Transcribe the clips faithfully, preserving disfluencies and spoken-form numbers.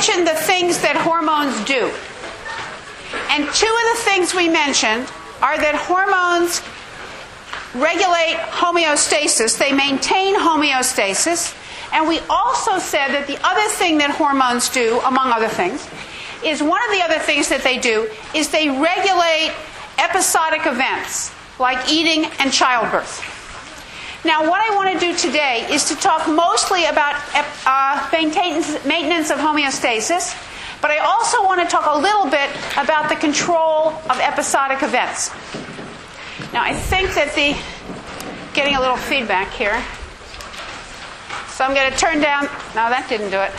mentioned the things that hormones do. And two of the things we mentioned are that hormones regulate homeostasis. They maintain homeostasis. And we also said that the other thing that hormones do, among other things, is one of the other things that they do is they regulate episodic events like eating and childbirth. Now, what I want to do today is to talk mostly about uh, maintenance, maintenance of homeostasis, but I also want to talk a little bit about the control of episodic events. Now, I think that the, getting a little feedback here. So I'm going to turn down, no, that didn't do it.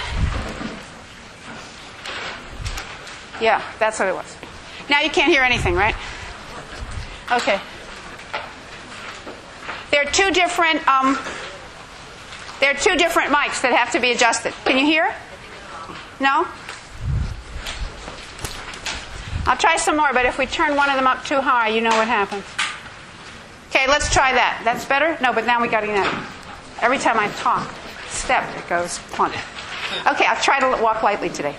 Yeah, that's what it was. Now you can't hear anything, right? Okay. There are two different, um, there are two different mics that have to be adjusted. Can you hear? No? I'll try some more, but if we turn one of them up too high, you know what happens. Okay, let's try that. That's better? No, but now we got to get that. Every time I talk, step, it goes plunk. Okay, I'll try to walk lightly today.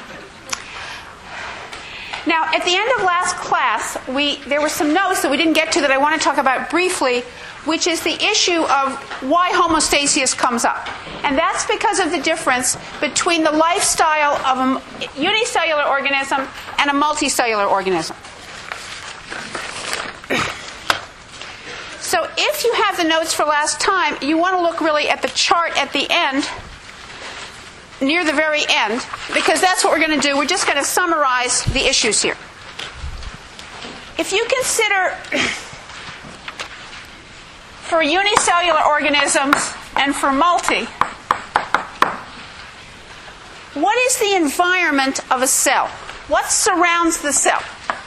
Now, at the end of last class, we there were some notes that we didn't get to that I want to talk about briefly, which is the issue of why homeostasis comes up. And that's because of the difference between the lifestyle of a unicellular organism and a multicellular organism. So if you have the notes for last time, you want to look really at the chart at the end, near the very end, because that's what we're going to do. We're just going to summarize the issues here. If you consider for unicellular organisms and for multi, what is the environment of a cell? What surrounds the cell?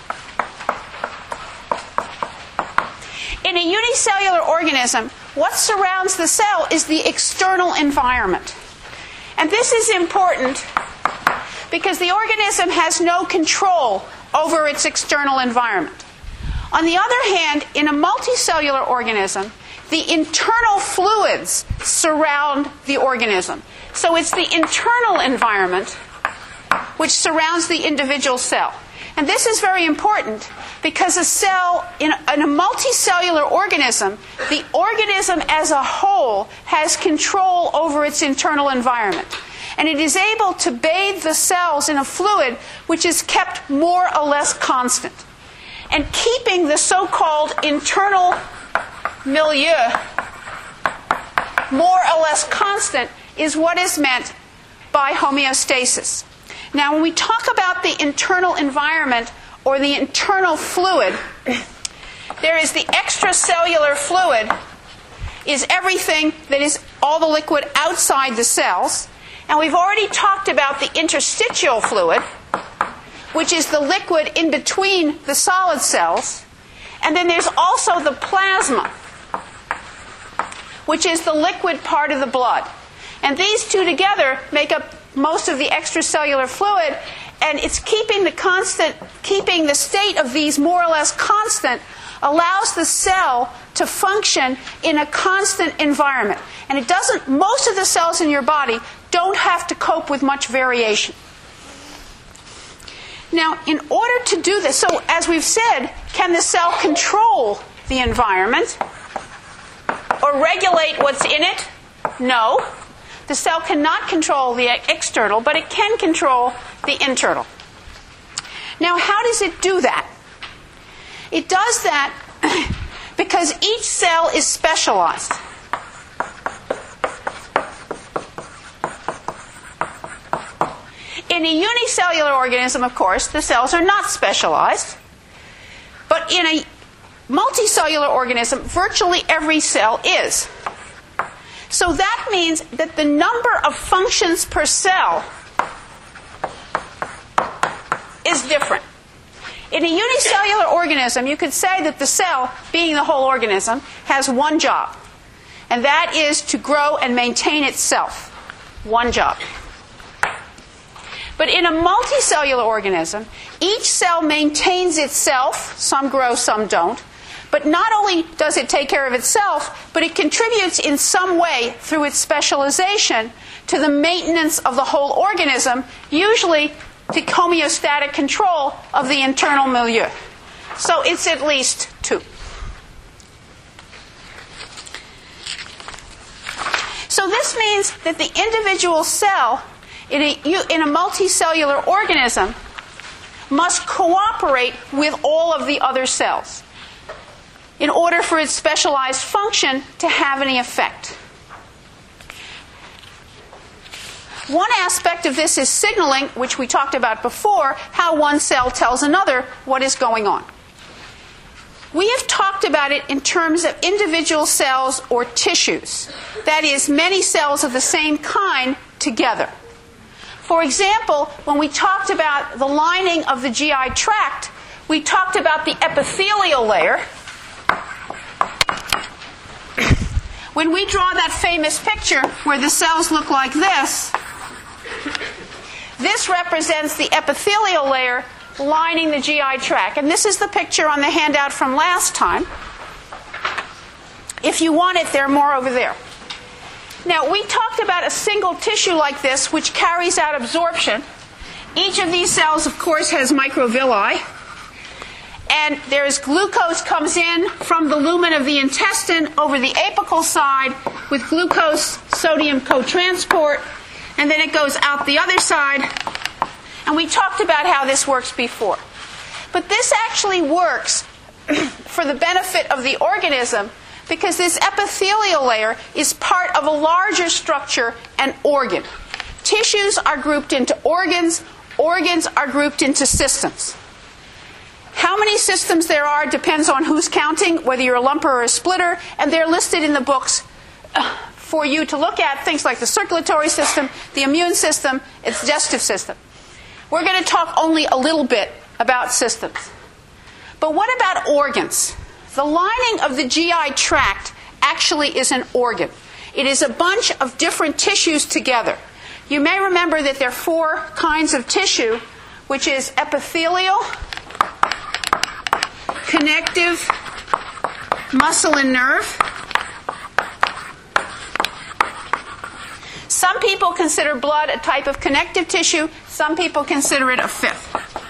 In a unicellular organism, what surrounds the cell is the external environment. And this is important because the organism has no control over its external environment. On the other hand, in a multicellular organism, the internal fluids surround the organism. So it's the internal environment which surrounds the individual cell. And this is very important because a cell, in a, in a multicellular organism, the organism as a whole has control over its internal environment. And it is able to bathe the cells in a fluid which is kept more or less constant. And keeping the so-called internal milieu more or less constant is what is meant by homeostasis. Now, when we talk about the internal environment or the internal fluid, there is the extracellular fluid, is everything that is all the liquid outside the cells. And we've already talked about the interstitial fluid, which is the liquid in between the solid cells. And then there's also the plasma, which is the liquid part of the blood. And these two together make up most of the extracellular fluid, and it's keeping the constant, keeping the state of these more or less constant allows the cell to function in a constant environment. And it doesn't, most of the cells in your body don't have to cope with much variation. Now, in order to do this, so as we've said, can the cell control the environment or regulate what's in it? No. The cell cannot control the external, but it can control the internal. Now, how does it do that? It does that because each cell is specialized. In a unicellular organism, of course, the cells are not specialized. But in a multicellular organism, virtually every cell is. So that means that the number of functions per cell is different. In a unicellular organism, you could say that the cell, being the whole organism, has one job. And that is to grow and maintain itself. One job. But in a multicellular organism, each cell maintains itself. Some grow, some don't. But not only does it take care of itself, but it contributes in some way through its specialization to the maintenance of the whole organism, usually to homeostatic control of the internal milieu. So it's at least two. So this means that the individual cell in a, in a multicellular organism must cooperate with all of the other cells in order for its specialized function to have any effect. One aspect of this is signaling, which we talked about before, how one cell tells another what is going on. We have talked about it in terms of individual cells or tissues. That is, many cells of the same kind together. For example, when we talked about the lining of the G I tract, we talked about the epithelial layer. When we draw that famous picture where the cells look like this, this represents the epithelial layer lining the G I tract. And this is the picture on the handout from last time. If you want it, there are more over there. Now, we talked about a single tissue like this which carries out absorption. Each of these cells, of course, has microvilli. And there's glucose comes in from the lumen of the intestine over the apical side with glucose sodium cotransport, and then it goes out the other side. And we talked about how this works before. But this actually works for the benefit of the organism because this epithelial layer is part of a larger structure, an organ. Tissues are grouped into organs. Organs are grouped into systems. How many systems there are depends on who's counting, whether you're a lumper or a splitter, and they're listed in the books for you to look at, things like the circulatory system, the immune system, its digestive system. We're going to talk only a little bit about systems. But what about organs? The lining of the G I tract actually is an organ. It is a bunch of different tissues together. You may remember that there are four kinds of tissue, which is epithelial, connective, muscle and nerve. Some people consider blood a type of connective tissue. Some people consider it a fifth.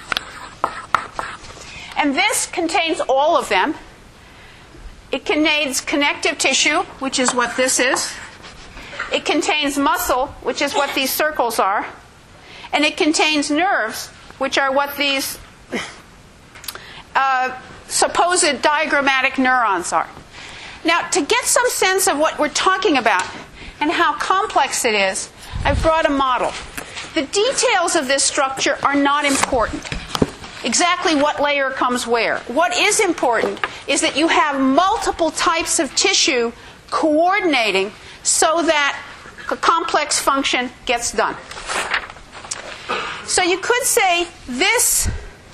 And this contains all of them. It contains connective tissue, which is what this is. It contains muscle, which is what these circles are. And it contains nerves, which are what these uh, supposed diagrammatic neurons are. Now, to get some sense of what we're talking about and how complex it is, I've brought a model. The details of this structure are not important. Exactly what layer comes where. What is important is that you have multiple types of tissue coordinating so that a complex function gets done. So you could say this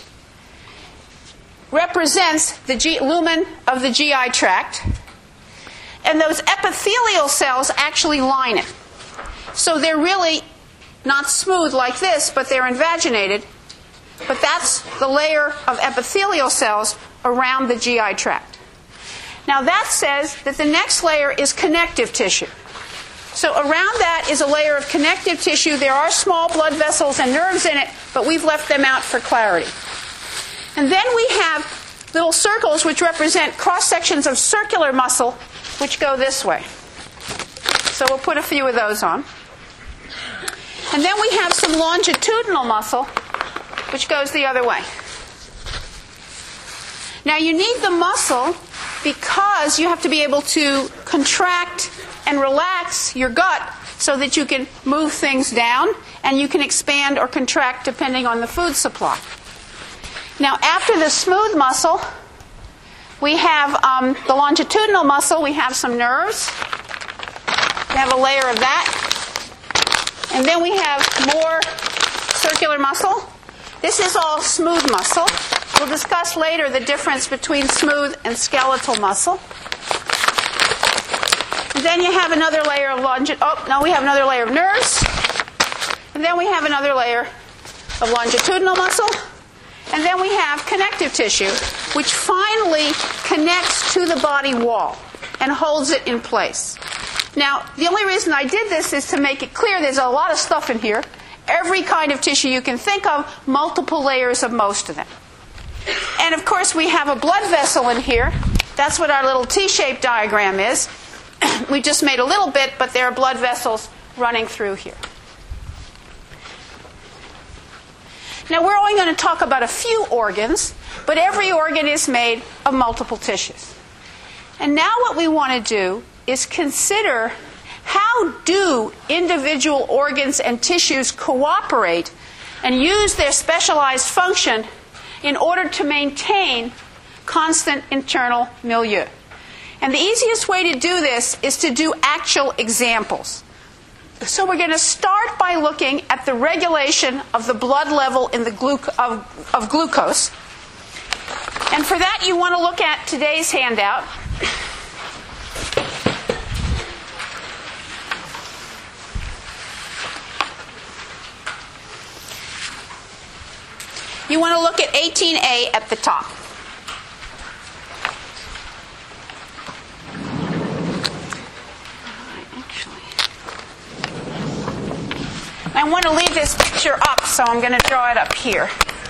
represents the G- lumen of the G I tract, and those epithelial cells actually line it. So they're really not smooth like this, but they're invaginated. But that's the layer of epithelial cells around the G I tract. Now that says that the next layer is connective tissue. So around that is a layer of connective tissue. There are small blood vessels and nerves in it, but we've left them out for clarity. And then we have little circles which represent cross-sections of circular muscle which go this way. So we'll put a few of those on. And then we have some longitudinal muscle which goes the other way. Now you need the muscle because you have to be able to contract and relax your gut so that you can move things down and you can expand or contract depending on the food supply. Now after the smooth muscle, we have um, the longitudinal muscle. We have some nerves. We have a layer of that. And then we have more circular muscle. This is all smooth muscle. We'll discuss later the difference between smooth and skeletal muscle. And then you have another layer of longi- oh, no, we have another layer of nerves. And then we have another layer of longitudinal muscle. And then we have connective tissue, which finally connects to the body wall and holds it in place. Now, the only reason I did this is to make it clear there's a lot of stuff in here. Every kind of tissue you can think of, multiple layers of most of them. And of course, we have a blood vessel in here. That's what our little T-shaped diagram is. We just made a little bit, but there are blood vessels running through here. Now, we're only going to talk about a few organs, but every organ is made of multiple tissues. And now what we want to do is consider how do individual organs and tissues cooperate and use their specialized function in order to maintain constant internal milieu. And the easiest way to do this is to do actual examples. So we're going to start by looking at the regulation of the blood level in the gluc- of, of glucose. And for that, you want to look at today's handout. You want to look at eighteen A at the top. I want to leave this picture up, so I'm going to draw it up here.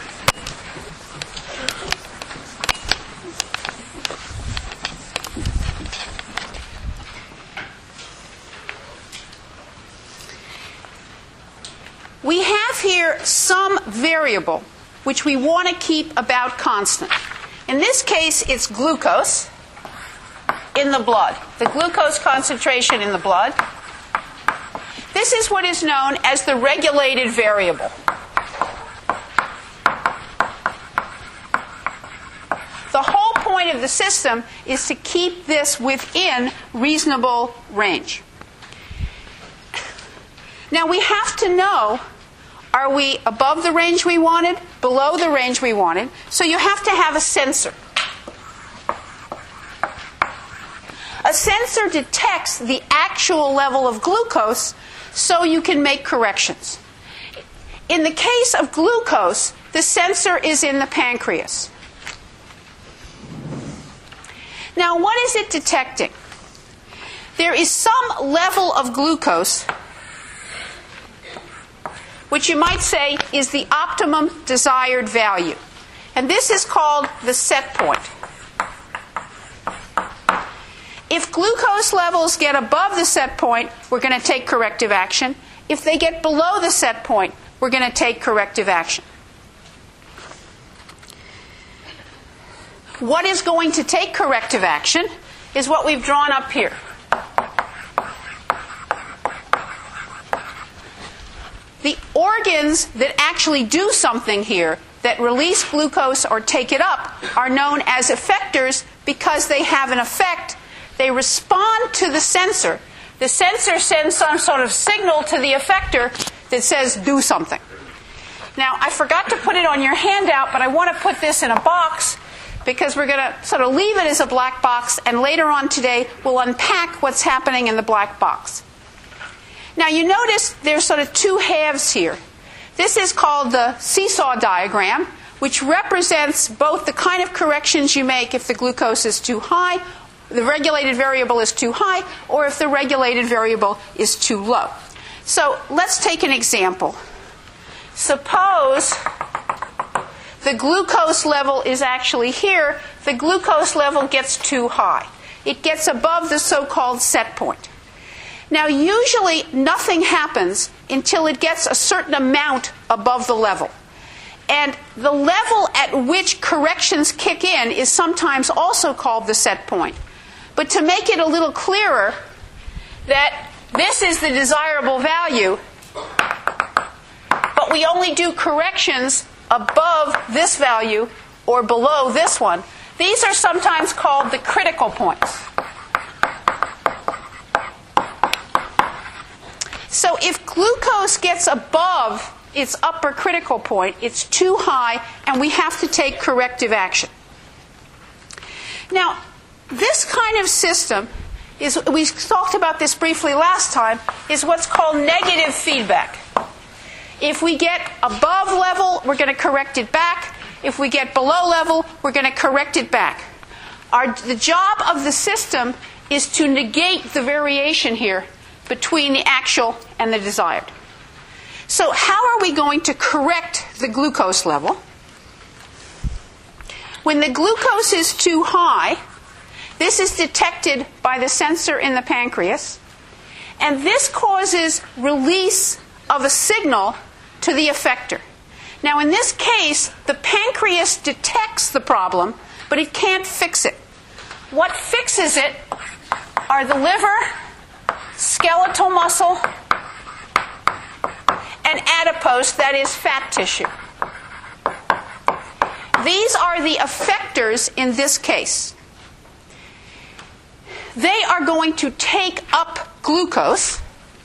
We have here some variable which we want to keep about constant. In this case, it's glucose in the blood, the glucose concentration in the blood. This is what is known as the regulated variable. The whole point of the system is to keep this within reasonable range. Now we have to know, are we above the range we wanted, below the range we wanted? So you have to have a sensor. A sensor detects the actual level of glucose so you can make corrections. In the case of glucose, the sensor is in the pancreas. Now, what is it detecting? There is some level of glucose which you might say is the optimum desired value. And this is called the set point. If glucose levels get above the set point, we're going to take corrective action. If they get below the set point, we're going to take corrective action. What is going to take corrective action is what we've drawn up here. The organs that actually do something here, that release glucose or take it up, are known as effectors because they have an effect. They respond to the sensor. The sensor sends some sort of signal to the effector that says, do something. Now, I forgot to put it on your handout, but I want to put this in a box because we're going to sort of leave it as a black box, and later on today we'll unpack what's happening in the black box. Now, you notice there's sort of two halves here. This is called the seesaw diagram, which represents both the kind of corrections you make if the glucose is too high, the regulated variable is too high, or if the regulated variable is too low. So let's take an example. Suppose the glucose level is actually here. The glucose level gets too high. It gets above the so-called set point. Now, usually nothing happens until it gets a certain amount above the level. And the level at which corrections kick in is sometimes also called the set point. But to make it a little clearer that this is the desirable value, but we only do corrections above this value or below this one, these are sometimes called the critical points. So if glucose gets above its upper critical point, it's too high, and we have to take corrective action. Now, this kind of system is, we talked about this briefly last time, is what's called negative feedback. If we get above level, we're going to correct it back. If we get below level, we're going to correct it back. Our, the job of the system is to negate the variation here between the actual and the desired. So how are we going to correct the glucose level? When the glucose is too high, this is detected by the sensor in the pancreas, and this causes release of a signal to the effector. Now, in this case, the pancreas detects the problem, but it can't fix it. What fixes it are the liver, skeletal muscle, and adipose, that is fat tissue. These are the effectors in this case. They are going to take up glucose.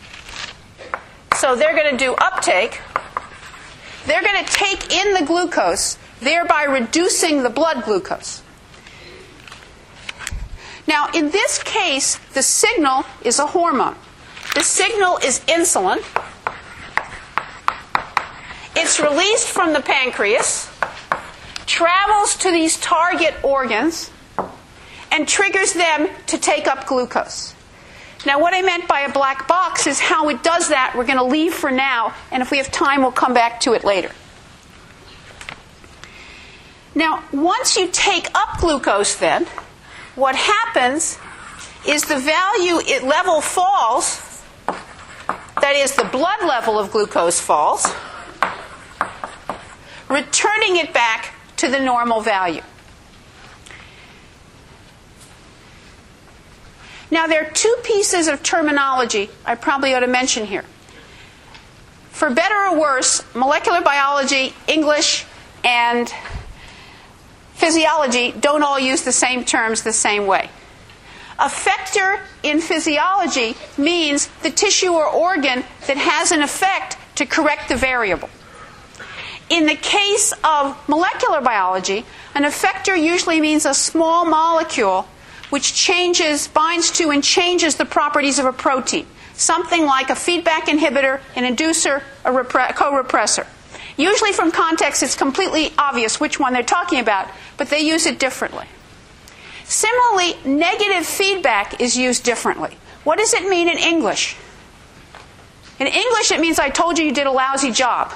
So they're going to do uptake. They're going to take in the glucose, thereby reducing the blood glucose. Now, in this case, the signal is a hormone. The signal is insulin. It's released from the pancreas, travels to these target organs, and triggers them to take up glucose. Now, what I meant by a black box is how it does that. We're going to leave for now, and if we have time, we'll come back to it later. Now, once you take up glucose, then, what happens is the value, it level falls, that is, the blood level of glucose falls, returning it back to the normal value. Now, there are two pieces of terminology I probably ought to mention here. For better or worse, molecular biology, English, and physiology don't all use the same terms the same way. Effector in physiology means the tissue or organ that has an effect to correct the variable. In the case of molecular biology, an effector usually means a small molecule which changes, binds to and changes the properties of a protein. Something like a feedback inhibitor, an inducer, a repre- co-repressor. Usually from context it's completely obvious which one they're talking about, but they use it differently. Similarly, negative feedback is used differently. What does it mean in English? In English it means I told you you did a lousy job.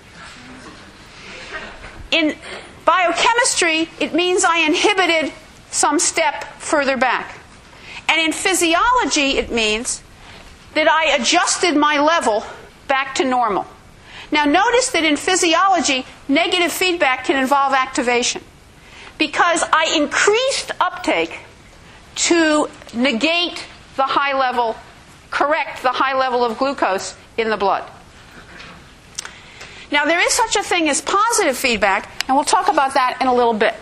In biochemistry, it means I inhibited some step further back. And in physiology, it means that I adjusted my level back to normal. Now, notice that in physiology, negative feedback can involve activation, because I increased uptake to negate the high level, correct the high level of glucose in the blood. Now, there is such a thing as positive feedback, and we'll talk about that in a little bit.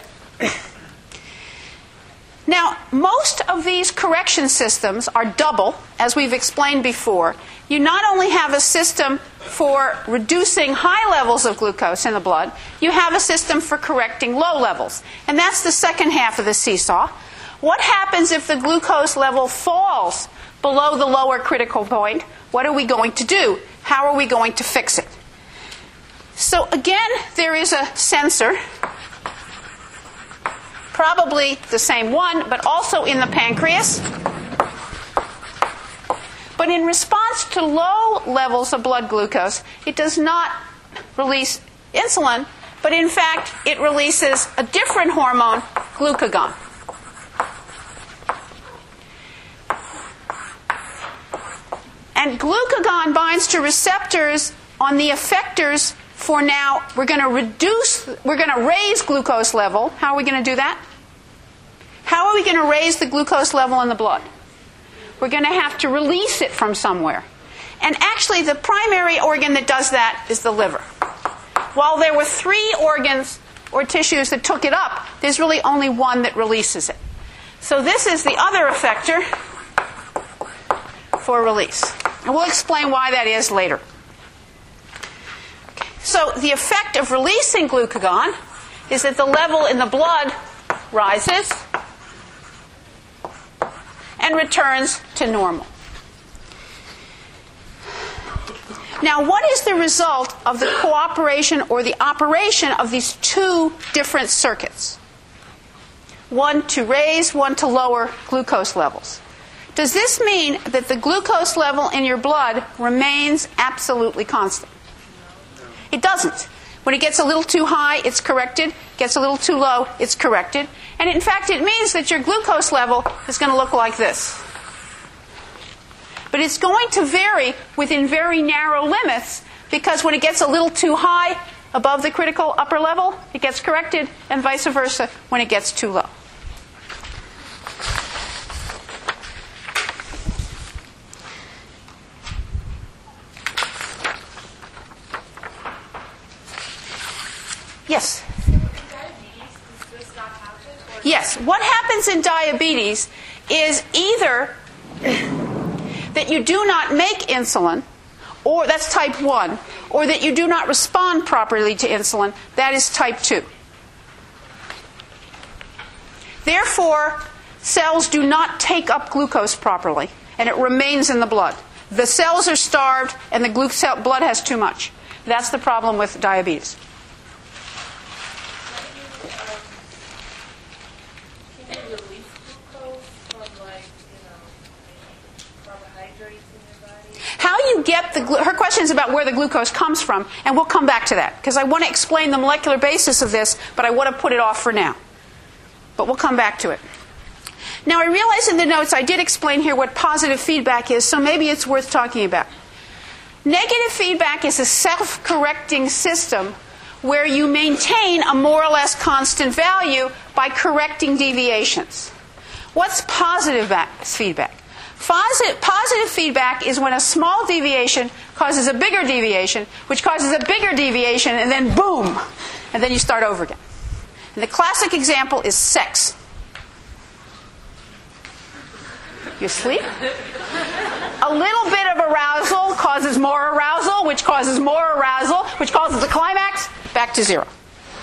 Now, most of these correction systems are double, as we've explained before. You not only have a system for reducing high levels of glucose in the blood, you have a system for correcting low levels. And that's the second half of the seesaw. What happens if the glucose level falls below the lower critical point? What are we going to do? How are we going to fix it? So again, there is a sensor, probably the same one, but also in the pancreas. But in response to low levels of blood glucose, it does not release insulin, but in fact, it releases a different hormone, glucagon. And glucagon binds to receptors on the effectors. For now, we're going to reduce, we're going to raise glucose level. How are we going to do that? How are we going to raise the glucose level in the blood? We're going to have to release it from somewhere. And actually, the primary organ that does that is the liver. While there were three organs or tissues that took it up, there's really only one that releases it. So this is the other effector for release. And we'll explain why that is later. So the effect of releasing glucagon is that the level in the blood rises and returns to normal. Now, what is the result of the cooperation or the operation of these two different circuits? One to raise, one to lower glucose levels. Does this mean that the glucose level in your blood remains absolutely constant? It doesn't. When it gets a little too high, it's corrected. Gets a little too low, it's corrected. And in fact, it means that your glucose level is going to look like this. But it's going to vary within very narrow limits, because when it gets a little too high above the critical upper level, it gets corrected, and vice versa when it gets too low. Yes? Yes. What happens in diabetes is either that you do not make insulin, or that's type one, or that you do not respond properly to insulin, that is type two. Therefore, cells do not take up glucose properly, and it remains in the blood. The cells are starved, and the glu- cell- blood has too much. That's the problem with diabetes. How you get the glu- her question is about where the glucose comes from, and we'll come back to that, because I want to explain the molecular basis of this, but I want to put it off for now. But we'll come back to it. Now, I realize in the notes I did explain here what positive feedback is, so maybe it's worth talking about. Negative feedback is a self-correcting system where you maintain a more or less constant value by correcting deviations. What's positive feedback? Positive, positive feedback is when a small deviation causes a bigger deviation, which causes a bigger deviation, and then boom, and then you start over again. And the classic example is sex. You sleep? A little bit of arousal causes more arousal, which causes more arousal, which causes a climax, back to zero.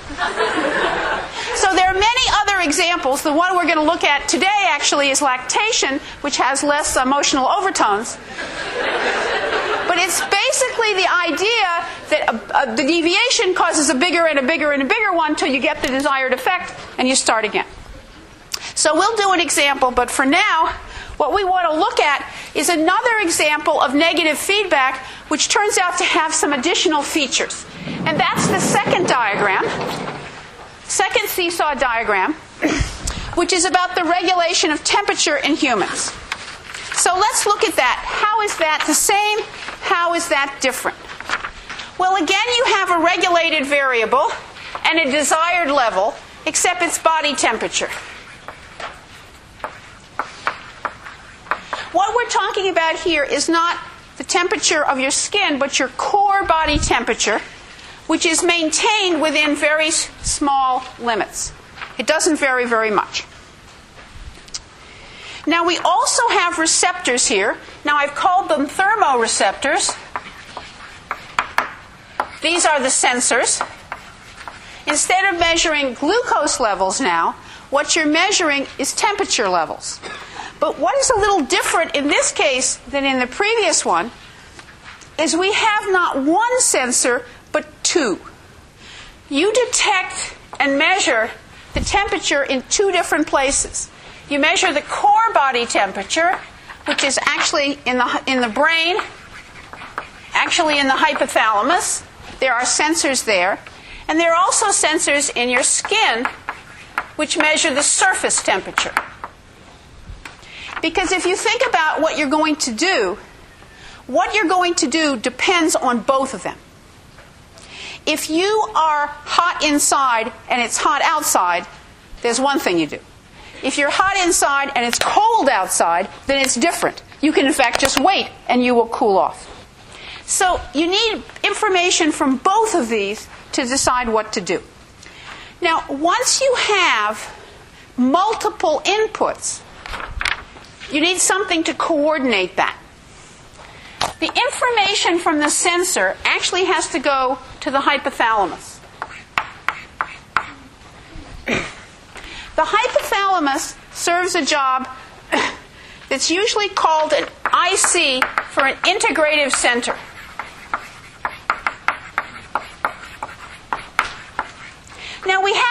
So there are many other examples. The one we're going to look at today actually is lactation, which has less emotional overtones. But it's basically the idea that a, a, the deviation causes a bigger and a bigger and a bigger one until you get the desired effect and you start again. So we'll do an example, but for now, what we want to look at is another example of negative feedback, which turns out to have some additional features. And that's the second diagram, second seesaw diagram, which is about the regulation of temperature in humans. So let's look at that. How is that the same? How is that different? Well, again, you have a regulated variable and a desired level, except it's body temperature. What we're talking about here is not the temperature of your skin, but your core body temperature, which is maintained within very small limits. It doesn't vary very much. Now, we also have receptors here. Now, I've called them thermoreceptors. These are the sensors. Instead of measuring glucose levels now, what you're measuring is temperature levels. But what is a little different in this case than in the previous one is we have not one sensor, but two. You detect and measure the temperature in two different places. You measure the core body temperature, which is actually in the, in the brain, actually in the hypothalamus. There are sensors there. And there are also sensors in your skin, which measure the surface temperature. Because if you think about what you're going to do, what you're going to do depends on both of them. If you are hot inside and it's hot outside, there's one thing you do. If you're hot inside and it's cold outside, then it's different. You can, in fact, just wait and you will cool off. So you need information from both of these to decide what to do. Now, once you have multiple inputs, you need something to coordinate that. The information from the sensor actually has to go to the hypothalamus. The hypothalamus serves a job that's usually called an I C for an integrative center.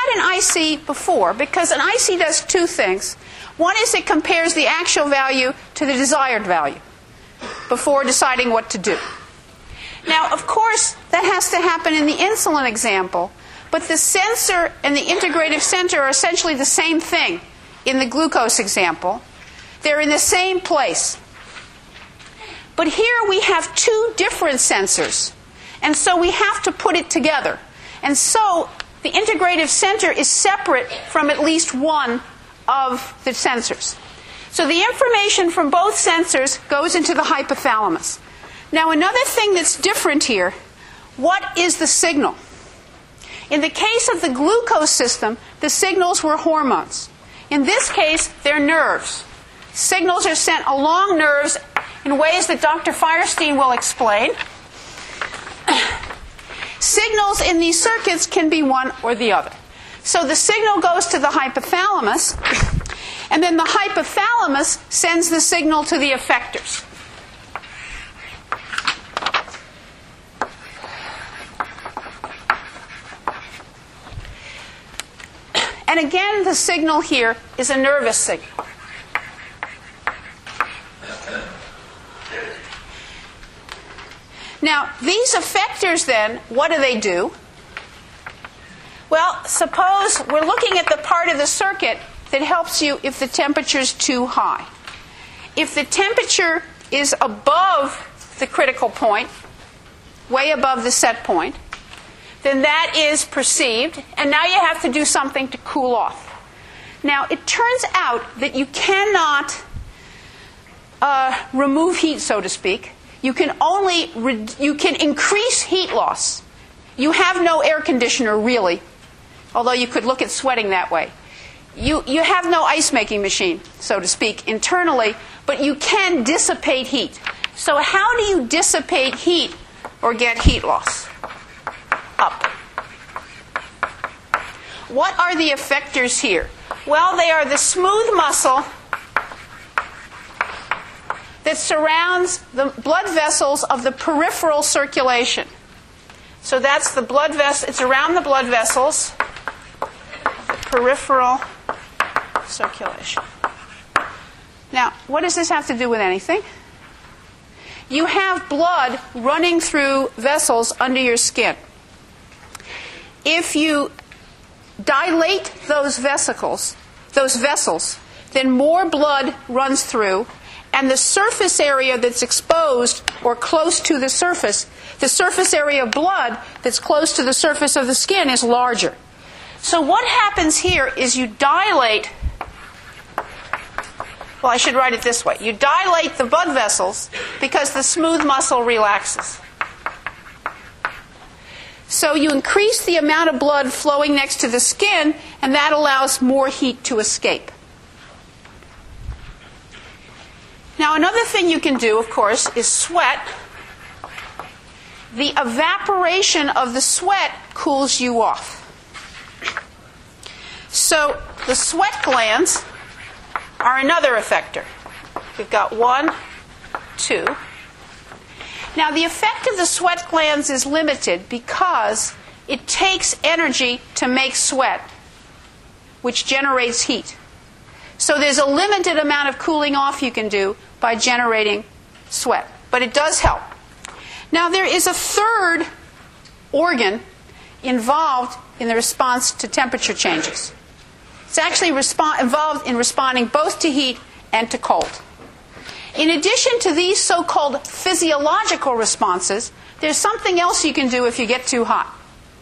an I C before because an I C does two things. One is it compares the actual value to the desired value before deciding what to do. Now, of course, that has to happen in the insulin example, but the sensor and the integrative center are essentially the same thing in the glucose example. They're in the same place. But here we have two different sensors, and so we have to put it together. And so the integrative center is separate from at least one of the sensors. So the information from both sensors goes into the hypothalamus. Now, another thing that's different here, what is the signal? In the case of the glucose system, the signals were hormones. In this case, they're nerves. Signals are sent along nerves in ways that Doctor Firestein will explain. Signals in these circuits can be one or the other. So the signal goes to the hypothalamus, and then the hypothalamus sends the signal to the effectors. And again, the signal here is a nervous signal. Now, these effectors then, what do they do? Well, suppose we're looking at the part of the circuit that helps you if the temperature is too high. If the temperature is above the critical point, way above the set point, then that is perceived, and now you have to do something to cool off. Now, it turns out that you cannot uh, remove heat, so to speak. You can only re- you can increase heat loss. You have no air conditioner, really, although you could look at sweating that way. You, you have no ice-making machine, so to speak, internally, but you can dissipate heat. So how do you dissipate heat or get heat loss? Up. What are the effectors here? Well, they are the smooth muscle that surrounds the blood vessels of the peripheral circulation. So that's the blood vessel, it's around the blood vessels, peripheral circulation. Now, what does this have to do with anything? You have blood running through vessels under your skin. If you dilate those vesicles, those vessels, then more blood runs through, and the surface area that's exposed or close to the surface, the surface area of blood that's close to the surface of the skin is larger. So what happens here is you dilate, well, I should write it this way. You dilate the blood vessels because the smooth muscle relaxes. So you increase the amount of blood flowing next to the skin, and that allows more heat to escape. Now, another thing you can do, of course, is sweat. The evaporation of the sweat cools you off. So the sweat glands are another effector. We've got one, two. Now, the effect of the sweat glands is limited because it takes energy to make sweat, which generates heat. So there's a limited amount of cooling off you can do by generating sweat. But it does help. Now, there is a third organ involved in the response to temperature changes. It's actually respo- involved in responding both to heat and to cold. In addition to these so-called physiological responses, there's something else you can do if you get too hot.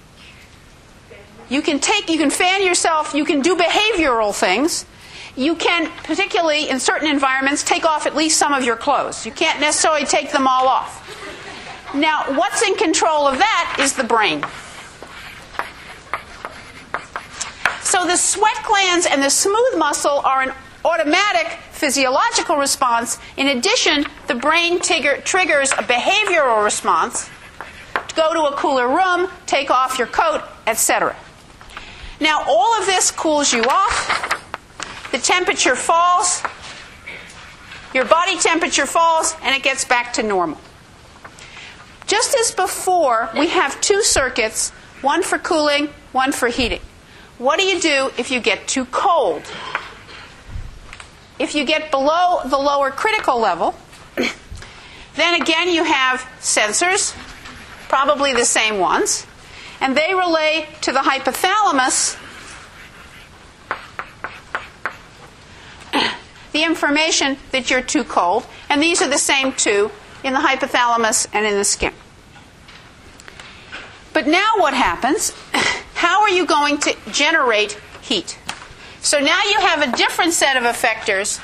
You can take, you can fan yourself, you can do behavioral things. You can, particularly in certain environments, take off at least some of your clothes. You can't necessarily take them all off. Now, what's in control of that is the brain. So the sweat glands and the smooth muscle are an automatic physiological response. In addition, the brain tigger, triggers a behavioral response to go to a cooler room, take off your coat, et cetera. Now, all of this cools you off. The temperature falls, your body temperature falls, and it gets back to normal. Just as before, we have two circuits, one for cooling, one for heating. what do you do if you get too cold? If you get below the lower critical level, then again you have sensors, probably the same ones, and they relay to the hypothalamus the information that you're too cold, and these are the same two in the hypothalamus and in the skin. But now what happens? How are you going to generate heat? So now you have a different set of effectors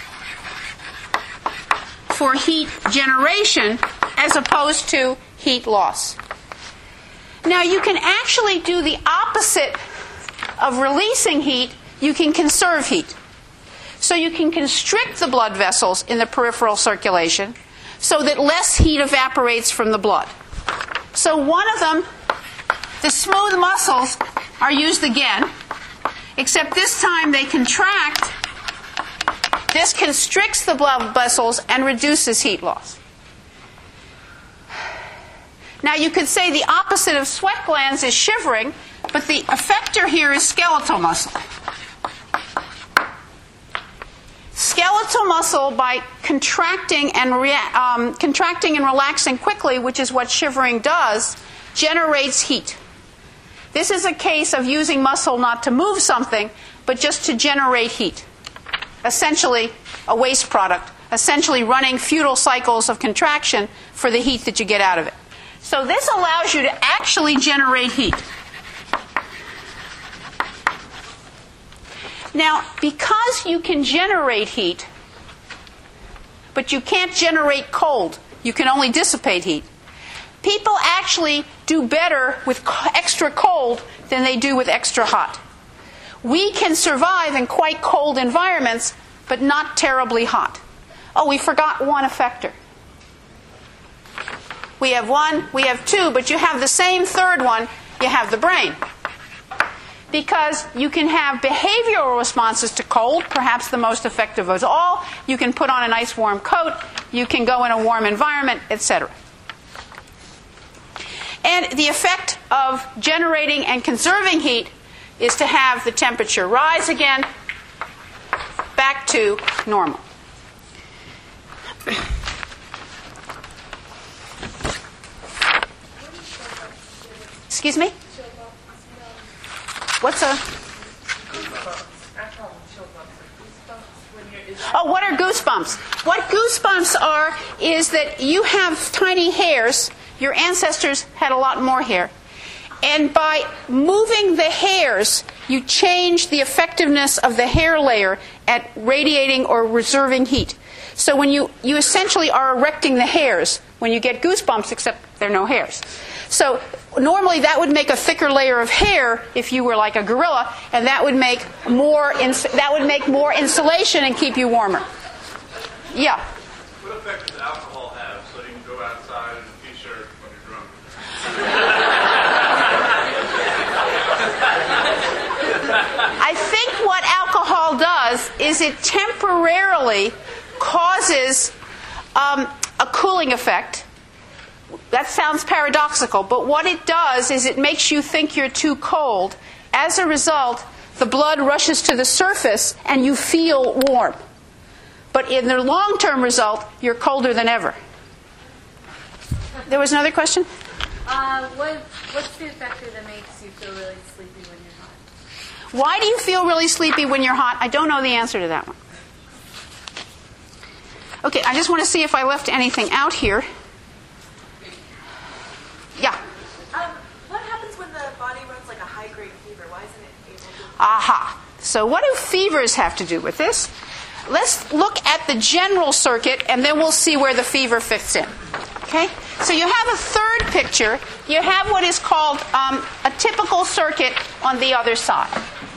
for heat generation as opposed to heat loss. Now you can actually do the opposite of releasing heat. You can conserve heat. So you can constrict the blood vessels in the peripheral circulation so that less heat evaporates from the blood. So one of them, the smooth muscles, are used again, except this time they contract. This constricts the blood vessels and reduces heat loss. Now you could say the opposite of sweat glands is shivering, but the effector here is skeletal muscle. Skeletal muscle, by contracting and rea- um, contracting and relaxing quickly, which is what shivering does, generates heat. This is a case of using muscle not to move something, but just to generate heat. Essentially, a waste product. Essentially running futile cycles of contraction for the heat that you get out of it. So this allows you to actually generate heat. Now, because you can generate heat, but you can't generate cold, you can only dissipate heat, people actually do better with extra cold than they do with extra hot. We can survive in quite cold environments, but not terribly hot. Oh, we forgot one effector. We have one, we have two, but you have the same third one, you have the brain. Because you can have behavioral responses to cold, perhaps the most effective of all. You can put on a nice warm coat, you can go in a warm environment, et cetera. And the effect of generating and conserving heat is to have the temperature rise again back to normal. Excuse me? What's a... Oh, what are goosebumps? What goosebumps are is that you have tiny hairs. Your ancestors had a lot more hair. And by moving the hairs, you change the effectiveness of the hair layer at radiating or reserving heat. So when you, you essentially are erecting the hairs when you get goosebumps, except there are no hairs. So normally that would make a thicker layer of hair if you were like a gorilla, and that would make more ins- that would make more insulation and keep you warmer. Yeah. What effect does alcohol have so you can go outside in a t-shirt when you're drunk? I think what alcohol does is it temporarily causes um, a cooling effect. That sounds paradoxical, but what it does is it makes you think you're too cold. As a result, the blood rushes to the surface and you feel warm. But in the long-term result, you're colder than ever. There was another question? Uh, what, what's the effector that makes you feel really sleepy when you're hot? Why do you feel really sleepy when you're hot? I don't know the answer to that one. Okay, I just want to see if I left anything out here. Yeah. Um, what happens when the body runs like a high-grade fever? Why isn't it able to... Aha. So what do fevers have to do with this? Let's look at the general circuit, and then we'll see where the fever fits in. Okay? So you have a third picture. You have what is called um, a typical circuit on the other side.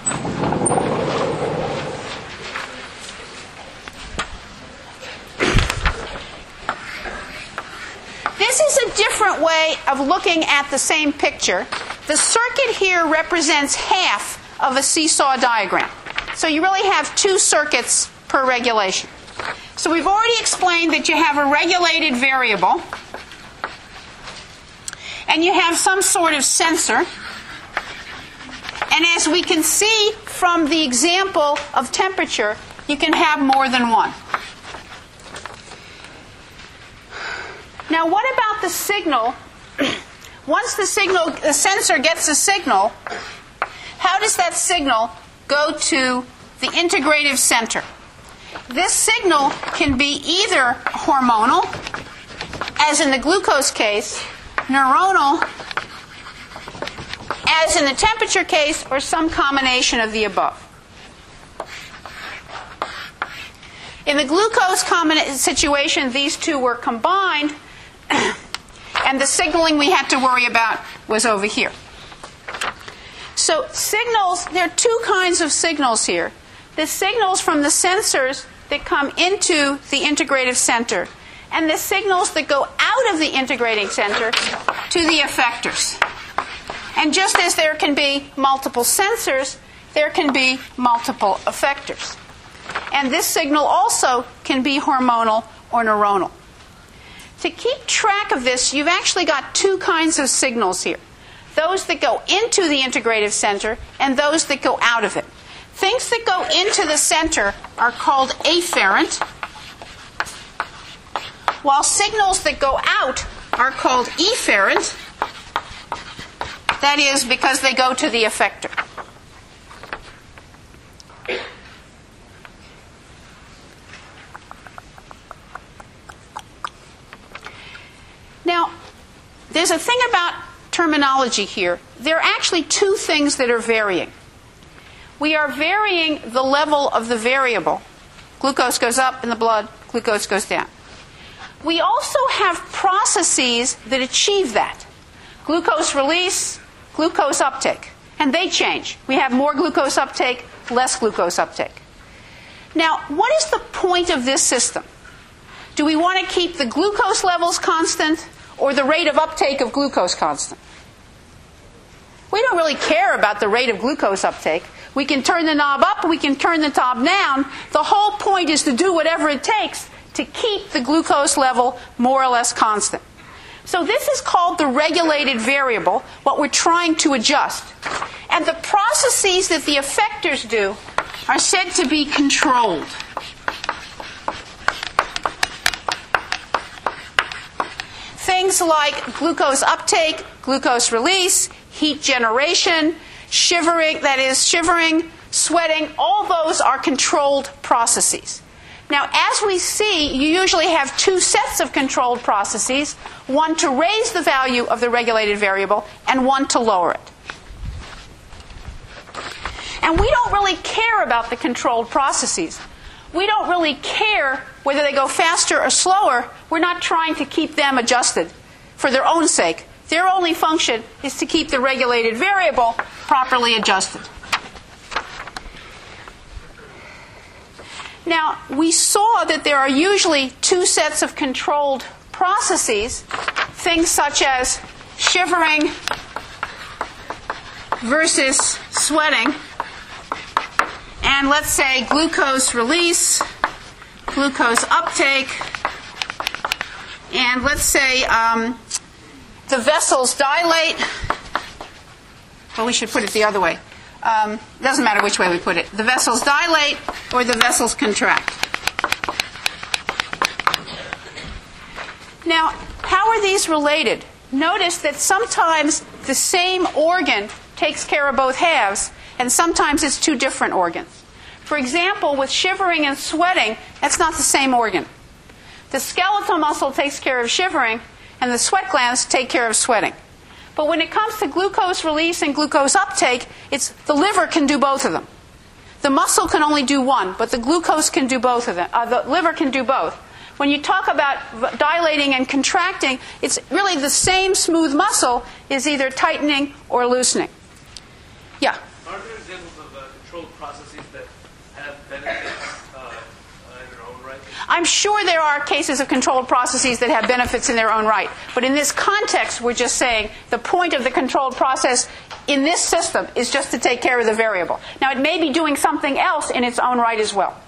This is a different way of looking at the same picture. The circuit here represents half of a seesaw diagram. So you really have two circuits per regulation. So we've already explained that you have a regulated variable, and you have some sort of sensor, And as we can see from the example of temperature, you can have more than one. Now, what about the signal? Once the signal, the sensor gets a signal, how does that signal go to the integrative center? This signal can be either hormonal, as in the glucose case, neuronal, as in the temperature case, or some combination of the above. In the glucose combina- situation, these two were combined, and the signaling we had to worry about was over here. So signals, there are two kinds of signals here. The signals from the sensors that come into the integrative center, and the signals that go out of the integrating center to the effectors. And just as there can be multiple sensors, there can be multiple effectors. And this signal also can be hormonal or neuronal. To keep track of this, you've actually got two kinds of signals here. Those that go into the integrative center and those that go out of it. Things that go into the center are called afferent, while signals that go out are called efferent. That is because they go to the effector. Now, there's a thing about terminology here. There are actually two things that are varying. We are varying the level of the variable. Glucose goes up in the blood, glucose goes down. We also have processes that achieve that. Glucose release, glucose uptake. And they change. We have more glucose uptake, less glucose uptake. Now, what is the point of this system? Do we want to keep the glucose levels constant or the rate of uptake of glucose constant? We don't really care about the rate of glucose uptake. We can turn the knob up, we can turn the knob down. The whole point is to do whatever it takes to keep the glucose level more or less constant. So this is called the regulated variable, what we're trying to adjust. And the processes that the effectors do are said to be controlled. Things like glucose uptake, glucose release, heat generation, shivering, that is shivering, sweating, all those are controlled processes. Now, as we see, you usually have two sets of controlled processes, one to raise the value of the regulated variable and one to lower it. And we don't really care about the controlled processes. We don't really care whether they go faster or slower. We're not trying to keep them adjusted for their own sake. Their only function is to keep the regulated variable properly adjusted. Now, we saw that there are usually two sets of controlled processes, things such as shivering versus sweating, and let's say glucose release, glucose uptake, and let's say um, the vessels dilate. Well, we should put it the other way. Um, doesn't matter which way we put it. The vessels dilate or the vessels contract. Now, how are these related? Notice that sometimes the same organ takes care of both halves, and sometimes it's two different organs. For example, with shivering and sweating, that's not the same organ. The skeletal muscle takes care of shivering, and the sweat glands take care of sweating. But when it comes to glucose release and glucose uptake, it's the liver can do both of them. The muscle can only do one, but the glucose can do both of them. Uh, the liver can do both. When you talk about dilating and contracting, it's really the same smooth muscle is either tightening or loosening. Yeah? Are there examples of uh, controlled processes that have benefits uh, uh, in their own right? I'm sure there are cases of controlled processes that have benefits in their own right. But in this context, we're just saying the point of the controlled process in this system is just to take care of the variable. Now, it may be doing something else in its own right as well.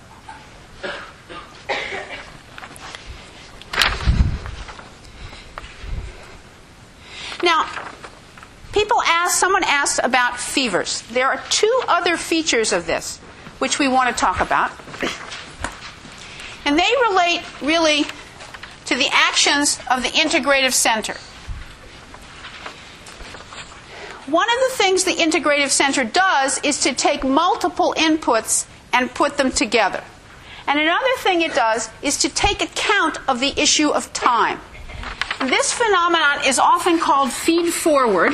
Now, people asked, someone asked about fevers. There are two other features of this which we want to talk about. And they relate really to the actions of the integrative center. One of the things the integrative center does is to take multiple inputs and put them together. And another thing it does is to take account of the issue of time. This phenomenon is often called feed-forward,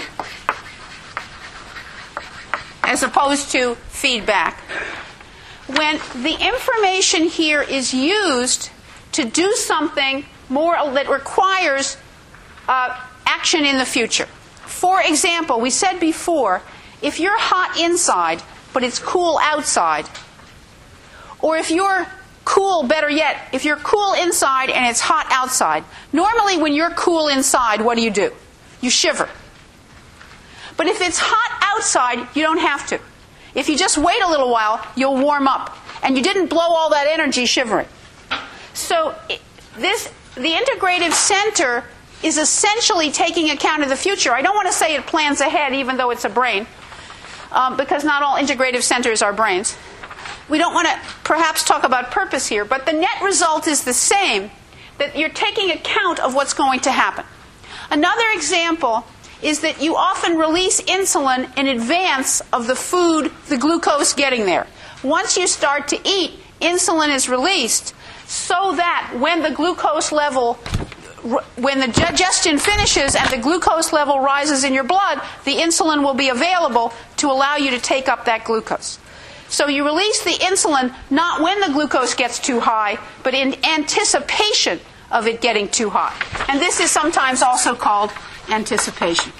as opposed to feedback. When the information here is used to do something more that requires uh, action in the future. For example, we said before, if you're hot inside, but it's cool outside, or if you're cool, better yet, if you're cool inside and it's hot outside, normally when you're cool inside, what do you do? You shiver. But if it's hot outside, you don't have to. If you just wait a little while, you'll warm up. And you didn't blow all that energy shivering. So this, the integrative center is essentially taking account of the future. I don't want to say it plans ahead, even though it's a brain, um, because not all integrative centers are brains. We don't want to perhaps talk about purpose here, but the net result is the same, that you're taking account of what's going to happen. Another example is that you often release insulin in advance of the food, the glucose getting there. Once you start to eat, insulin is released so that when the glucose level, when the digestion finishes and the glucose level rises in your blood, the insulin will be available to allow you to take up that glucose. So you release the insulin not when the glucose gets too high, but in anticipation of it getting too high. And this is sometimes also called anticipation.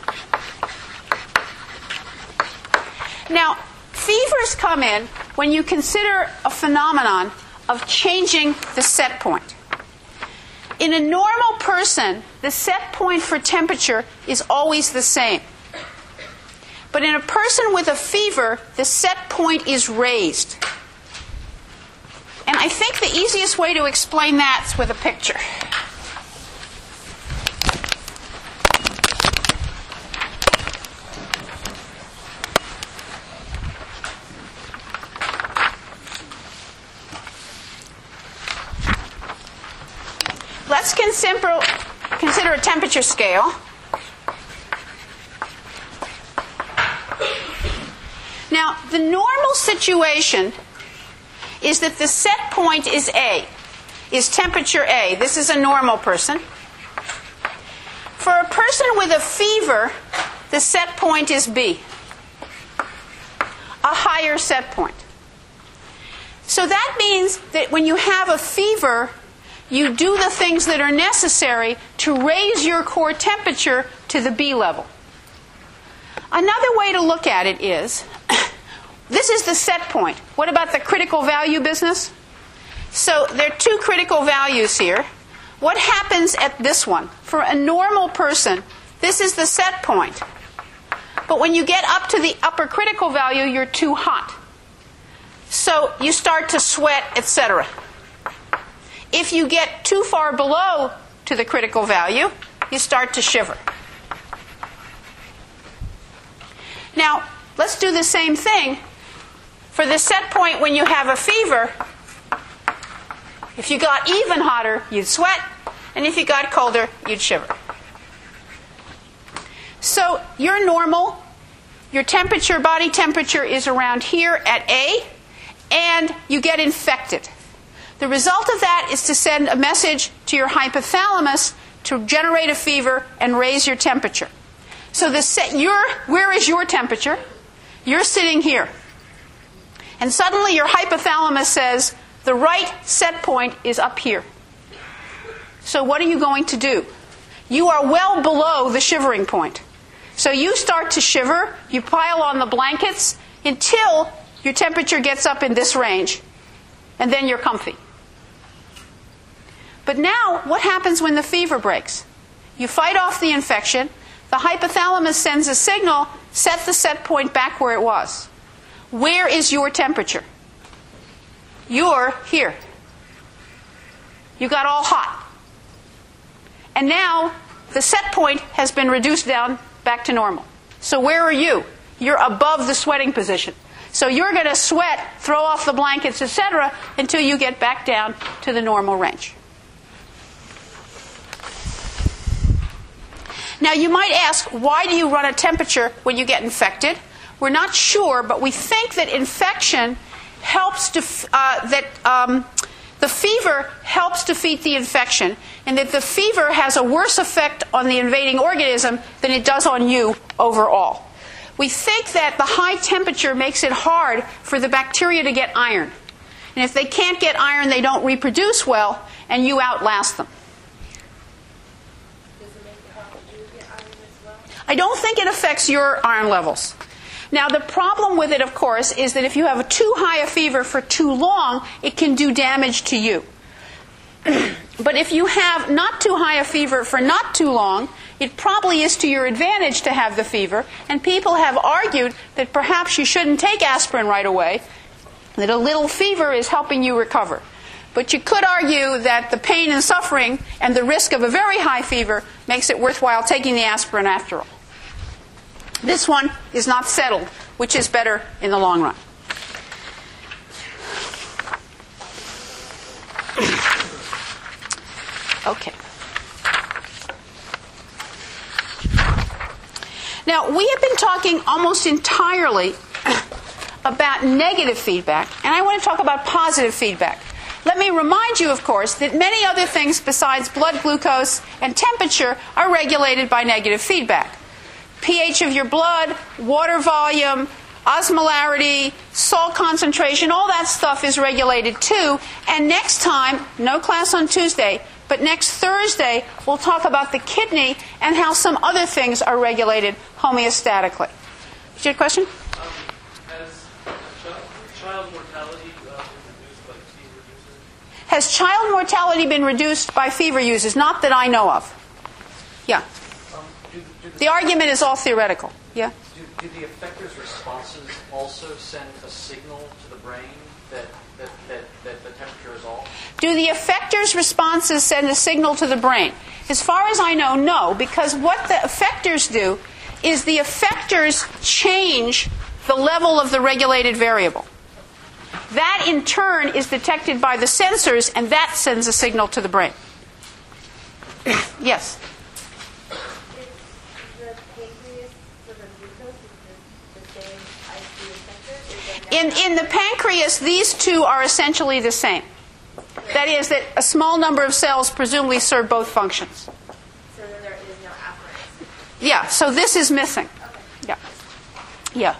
Now, fevers come in when you consider a phenomenon of changing the set point. In a normal person, the set point for temperature is always the same. But in a person with a fever, the set point is raised. And I think the easiest way to explain that is with a picture. Let's consider, consider a temperature scale. Now, the normal situation is that the set point is A, is temperature A. This is a normal person. For a person with a fever, the set point is B, a higher set point. So that means that when you have a fever, you do the things that are necessary to raise your core temperature to the B level. Another way to look at it is, this is the set point. What about the critical value business? So there are two critical values here. What happens at this one? For a normal person, this is the set point. But when you get up to the upper critical value, you're too hot. So you start to sweat, et cetera. If you get too far below to the critical value, you start to shiver. Now, let's do the same thing for the set point when you have a fever. If you got even hotter, you'd sweat, and if you got colder, you'd shiver. So you're normal. Your temperature, body temperature, is around here at A, and you get infected. The result of that is to send a message to your hypothalamus to generate a fever and raise your temperature. So the set, your, where is your temperature? You're sitting here. And suddenly your hypothalamus says, the right set point is up here. So what are you going to do? You are well below the shivering point. So you start to shiver, you pile on the blankets until your temperature gets up in this range, and then you're comfy. But now, what happens when the fever breaks? You fight off the infection, the hypothalamus sends a signal, set the set point back where it was. Where is your temperature? You're here. You got all hot. And now, the set point has been reduced down back to normal. So where are you? You're above the sweating position. So you're going to sweat, throw off the blankets, et cetera, until you get back down to the normal range. Now you might ask, why do you run a temperature when you get infected? We're not sure, but we think that infection helps to, uh, that um, the fever helps defeat the infection, and that the fever has a worse effect on the invading organism than it does on you overall. We think that the high temperature makes it hard for the bacteria to get iron. And if they can't get iron, they don't reproduce well, and you outlast them. I don't think it affects your iron levels. Now, the problem with it, of course, is that if you have a too high a fever for too long, it can do damage to you. But if you have not too high a fever for not too long, it probably is to your advantage to have the fever. And people have argued that perhaps you shouldn't take aspirin right away, that a little fever is helping you recover. But you could argue that the pain and suffering and the risk of a very high fever makes it worthwhile taking the aspirin after all. This one is not settled, which is better in the long run. Okay. Now, we have been talking almost entirely about negative feedback, and I want to talk about positive feedback. Let me remind you, of course, that many other things besides blood glucose and temperature are regulated by negative feedback. pH of your blood, water volume, osmolarity, salt concentration, all that stuff is regulated too. And next time, no class on Tuesday, but next Thursday, we'll talk about the kidney and how some other things are regulated homeostatically. Is your question? Um, has child mortality uh, been reduced by fever users? Has child mortality been reduced by fever users? Not that I know of. Yeah. Um, do, do the, the argument is all theoretical. Yeah. Do, do the effector's responses also send a signal to the brain that, that, that, that the temperature is off? Do the effector's responses send a signal to the brain? As far as I know, no, because what the effectors do is the effectors change the level of the regulated variable. That, in turn, is detected by the sensors, and that sends a signal to the brain. Yes? In, in the pancreas, these two are essentially the same. That is, that a small number of cells presumably serve both functions. So then there is no afferents. Yeah, so this is missing. Okay. Yeah. Yeah.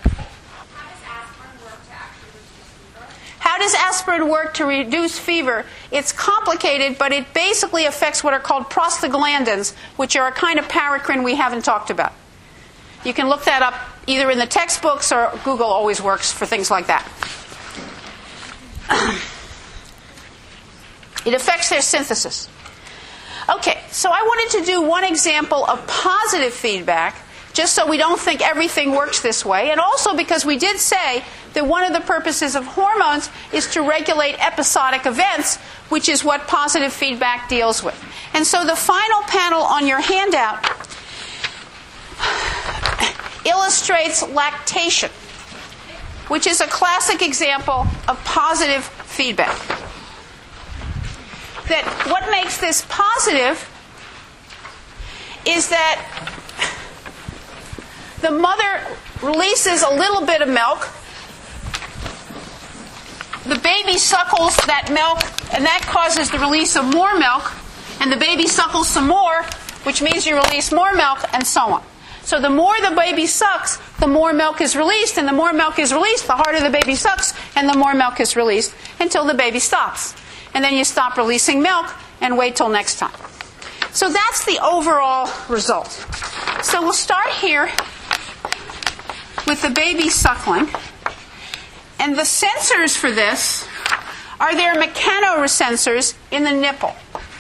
How does aspirin work to reduce fever? It's complicated, but it basically affects what are called prostaglandins, which are a kind of paracrine we haven't talked about. You can look that up either in the textbooks, or Google always works for things like that. It affects their synthesis. Okay, so I wanted to do one example of positive feedback, just so we don't think everything works this way, and also because we did say that one of the purposes of hormones is to regulate episodic events, which is what positive feedback deals with. And so the final panel on your handout illustrates lactation, which is a classic example of positive feedback. That what makes this positive is that the mother releases a little bit of milk, the baby suckles that milk, and that causes the release of more milk, and the baby suckles some more, which means you release more milk, and so on. So the more the baby sucks, the more milk is released, and the more milk is released, the harder the baby sucks, and the more milk is released, until the baby stops. And then you stop releasing milk and wait till next time. So that's the overall result. So we'll start here with the baby suckling. And the sensors for this are their mechanoressensors in the nipple.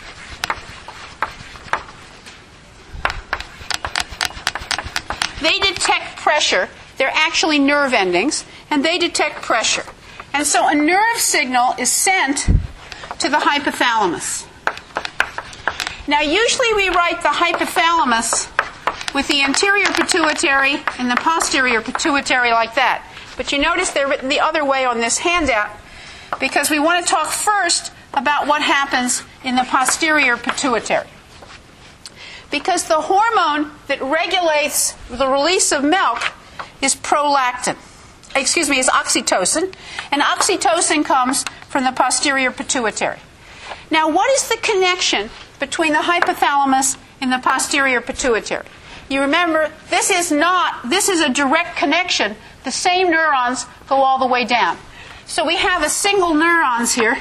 They detect pressure. They're actually nerve endings, and they detect pressure. And so a nerve signal is sent to the hypothalamus. Now, usually we write the hypothalamus with the anterior pituitary and the posterior pituitary like that. But you notice they're written the other way on this handout because we want to talk first about what happens in the posterior pituitary. Because the hormone that regulates the release of milk is prolactin. Excuse me, is oxytocin. And oxytocin comes from the posterior pituitary. Now, what is the connection between the hypothalamus and the posterior pituitary? You remember, this is not, this is a direct connection. The same neurons go all the way down. So we have a single neurons here.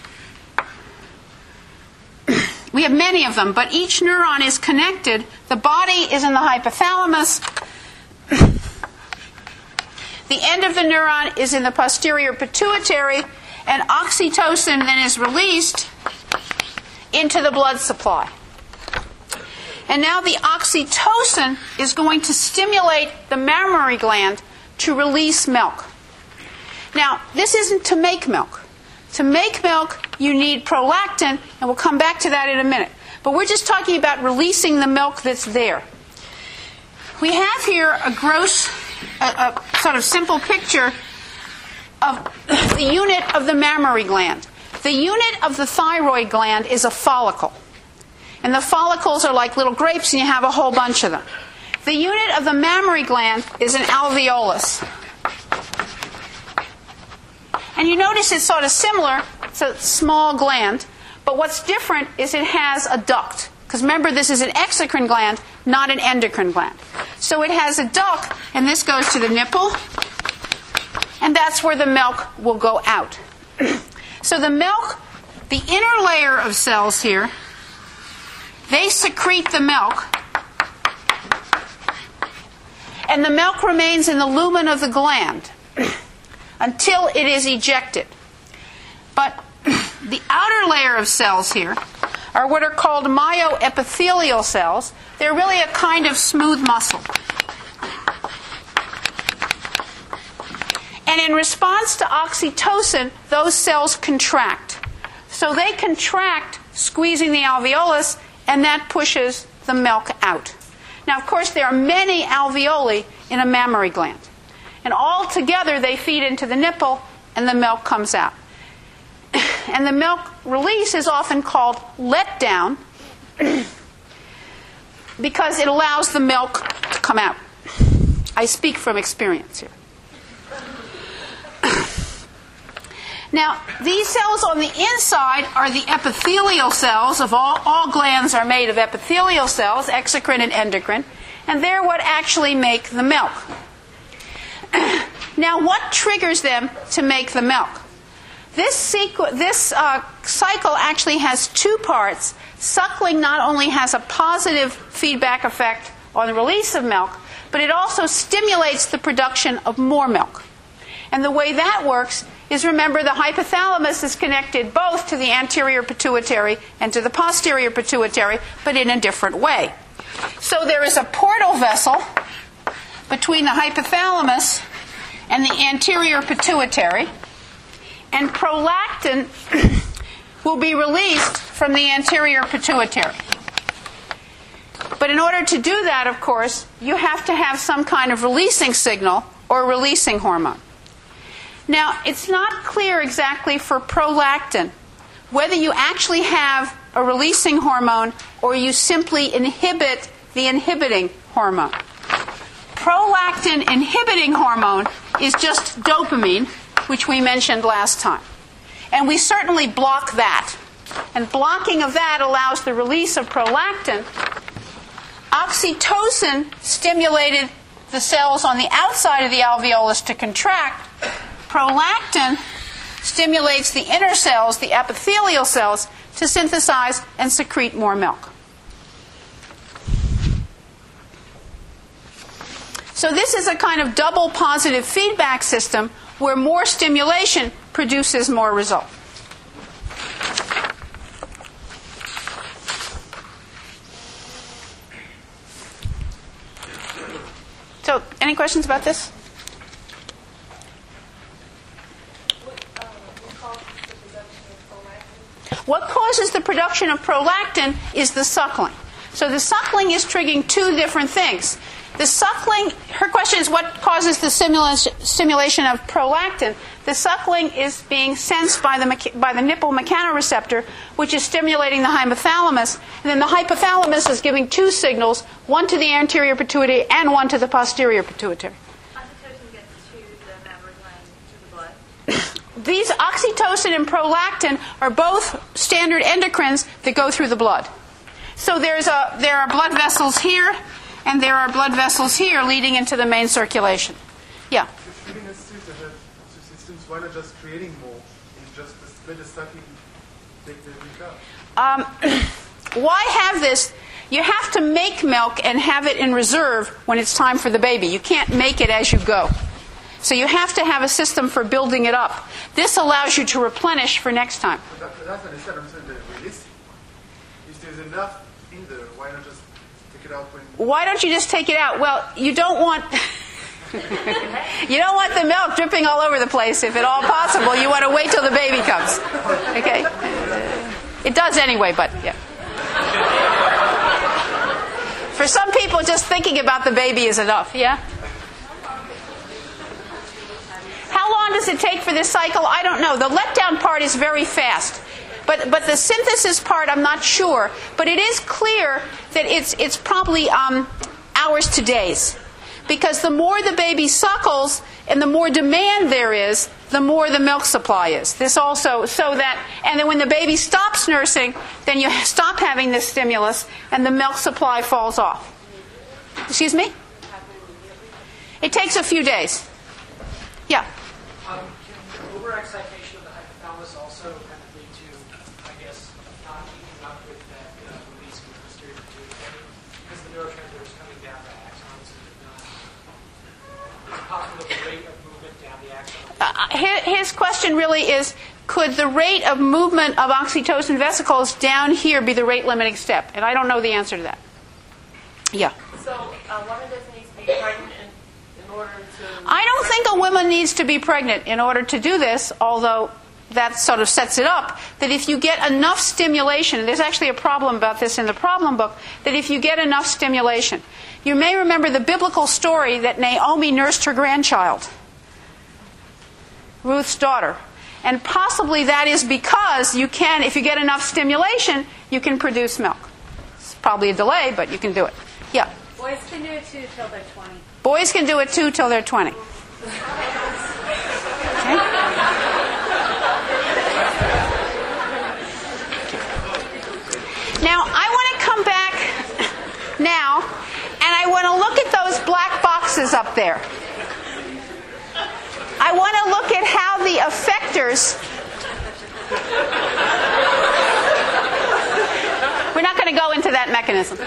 We have many of them, but each neuron is connected. The body is in the hypothalamus. The end of the neuron is in the posterior pituitary, and oxytocin then is released into the blood supply. And now the oxytocin is going to stimulate the mammary gland to release milk. Now, this isn't to make milk. To make milk, you need prolactin, and we'll come back to that in a minute. But we're just talking about releasing the milk that's there. We have here a gross, a, a sort of simple picture of the unit of the mammary gland. The unit of the thyroid gland is a follicle. And the follicles are like little grapes, and you have a whole bunch of them. The unit of the mammary gland is an alveolus. And you notice it's sort of similar. It's a small gland. But what's different is it has a duct. Because remember, this is an exocrine gland, not an endocrine gland. So it has a duct, and this goes to the nipple. And that's where the milk will go out. So the milk, the inner layer of cells here, they secrete the milk. And the milk remains in the lumen of the gland until it is ejected. But the outer layer of cells here are what are called myoepithelial cells. They're really a kind of smooth muscle. And in response to oxytocin, those cells contract. So they contract, squeezing the alveolus, and that pushes the milk out. Now, of course, there are many alveoli in a mammary gland. And all together, they feed into the nipple, and the milk comes out. And the milk release is often called letdown because it allows the milk to come out. I speak from experience here. Now, these cells on the inside are the epithelial cells. Of all, all glands are made of epithelial cells, exocrine and endocrine, and they're what actually make the milk. Now, what triggers them to make the milk? This, sequ- this uh, cycle actually has two parts. Suckling not only has a positive feedback effect on the release of milk, but it also stimulates the production of more milk. And the way that works is, remember, the hypothalamus is connected both to the anterior pituitary and to the posterior pituitary, but in a different way. So there is a portal vessel between the hypothalamus and the anterior pituitary, and prolactin will be released from the anterior pituitary. But in order to do that, of course, you have to have some kind of releasing signal or releasing hormone. Now, it's not clear exactly for prolactin whether you actually have a releasing hormone or you simply inhibit the inhibiting hormone. Prolactin inhibiting hormone is just dopamine, which we mentioned last time. And we certainly block that. And blocking of that allows the release of prolactin. Oxytocin stimulated the cells on the outside of the alveolus to contract. Prolactin stimulates the inner cells, the epithelial cells, to synthesize and secrete more milk. So this is a kind of double positive feedback system where more stimulation produces more result. So, any questions about this? What causes the production of prolactin is the suckling. So the suckling is triggering two different things. The suckling, her question is what causes the stimulus, stimulation of prolactin. The suckling is being sensed by the, by the nipple mechanoreceptor, which is stimulating the hypothalamus. And then the hypothalamus is giving two signals, one to the anterior pituitary and one to the posterior pituitary. Oxytocin gets to the mammary gland, to the blood. These oxytocin and prolactin are both standard endocrines that go through the blood. So there's a, there are blood vessels here, and there are blood vessels here leading into the main circulation. Yeah? It's really necessary to have two systems. Why not just creating more and just let the sucking take the milk out? Um, why have this? You have to make milk and have it in reserve when it's time for the baby. You can't make it as you go. So you have to have a system for building it up. This allows you to replenish for next time. But that, that's what I said. I'm saying that realistic. If there's enough in there, why not just take it out when... Why don't you just take it out? Well, you don't want... you don't want the milk dripping all over the place if at all possible. You want to wait till the baby comes. Okay? It does anyway, but yeah. For some people, just thinking about the baby is enough. Yeah? How long does it take for this cycle? I don't know. The letdown part is very fast. But but the synthesis part, I'm not sure. But it is clear that it's it's probably um, hours to days. Because the more the baby suckles and the more demand there is, the more the milk supply is. This also, so that, and then when the baby stops nursing, then you stop having this stimulus and the milk supply falls off. Excuse me? It takes a few days. Yeah. Um, can overexcitation of the hypothalamus also kind of lead to, I guess, not keeping up with that uh, release from the posterior pituitary? Because the neurotransmitter is coming down the axons and not. Is it possible that the rate of movement down the axon? Uh, his question really is, could the rate of movement of oxytocin vesicles down here be the rate limiting step? And I don't know the answer to that. Yeah. So a woman doesn't need to be pregnant in, in order to... I don't think a woman needs to be pregnant in order to do this, although that sort of sets it up, that if you get enough stimulation, and there's actually a problem about this in the problem book, that if you get enough stimulation. You may remember the biblical story that Naomi nursed her grandchild, Ruth's daughter. And possibly that is because you can, if you get enough stimulation, you can produce milk. It's probably a delay, but you can do it. Yeah. Boys can do it too till they're twenty. Boys can do it too till they're twenty. Okay. Now, I want to come back now, and I want to look at those black boxes up there. I want to look at how the effectors... We're not going to go into that mechanism.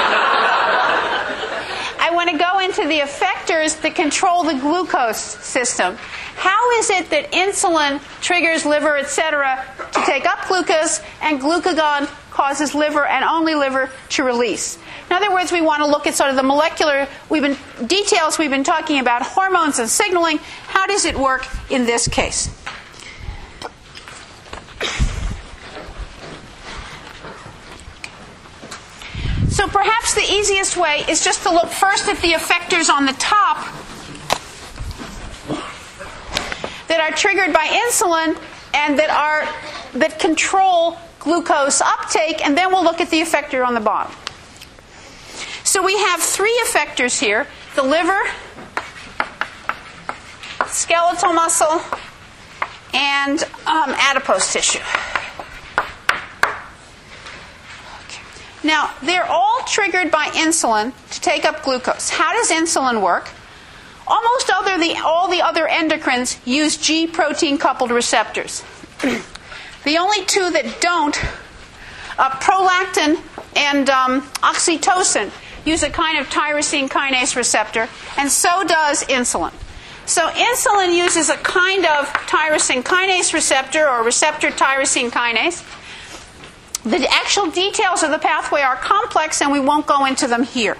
I want to go into the effectors that control the glucose system. How is it that insulin triggers liver, et cetera, to take up glucose, and glucagon causes liver and only liver to release? In other words, we want to look at sort of the molecular we've been, details we've been talking about, hormones and signaling. How does it work in this case? So perhaps the easiest way is just to look first at the effectors on the top that are triggered by insulin and that are that control glucose uptake, and then we'll look at the effector on the bottom. So we have three effectors here: the liver, skeletal muscle, and um, adipose tissue. Now, they're all triggered by insulin to take up glucose. How does insulin work? Almost other the, all the other endocrines use G protein-coupled receptors. The only two that don't, uh, prolactin and um, oxytocin, use a kind of tyrosine kinase receptor, and so does insulin. So insulin uses a kind of tyrosine kinase receptor, or receptor tyrosine kinase. The actual details of the pathway are complex, and we won't go into them here.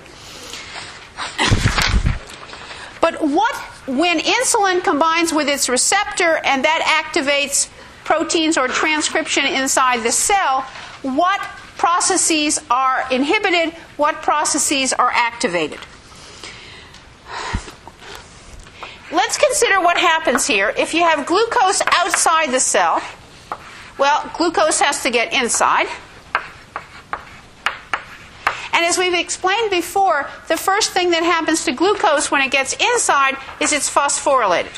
But what, when insulin combines with its receptor and that activates proteins or transcription inside the cell, what processes are inhibited, what processes are activated. Let's consider what happens here. If you have glucose outside the cell, well, glucose has to get inside. And as we've explained before, the first thing that happens to glucose when it gets inside is it's phosphorylated.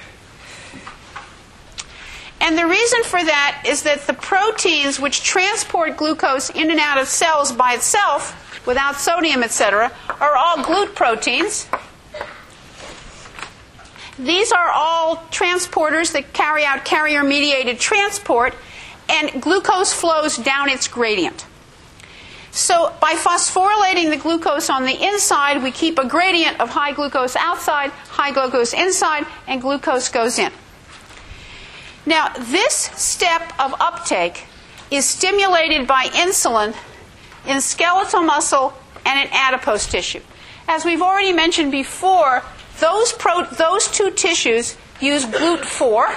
And the reason for that is that the proteins which transport glucose in and out of cells by itself, without sodium, et cetera, are all GLUT proteins. These are all transporters that carry out carrier-mediated transport, and glucose flows down its gradient. So by phosphorylating the glucose on the inside, we keep a gradient of high glucose outside, high glucose inside, and glucose goes in. Now, this step of uptake is stimulated by insulin in skeletal muscle and in adipose tissue. As we've already mentioned before, those, pro- those two tissues use GLUT four,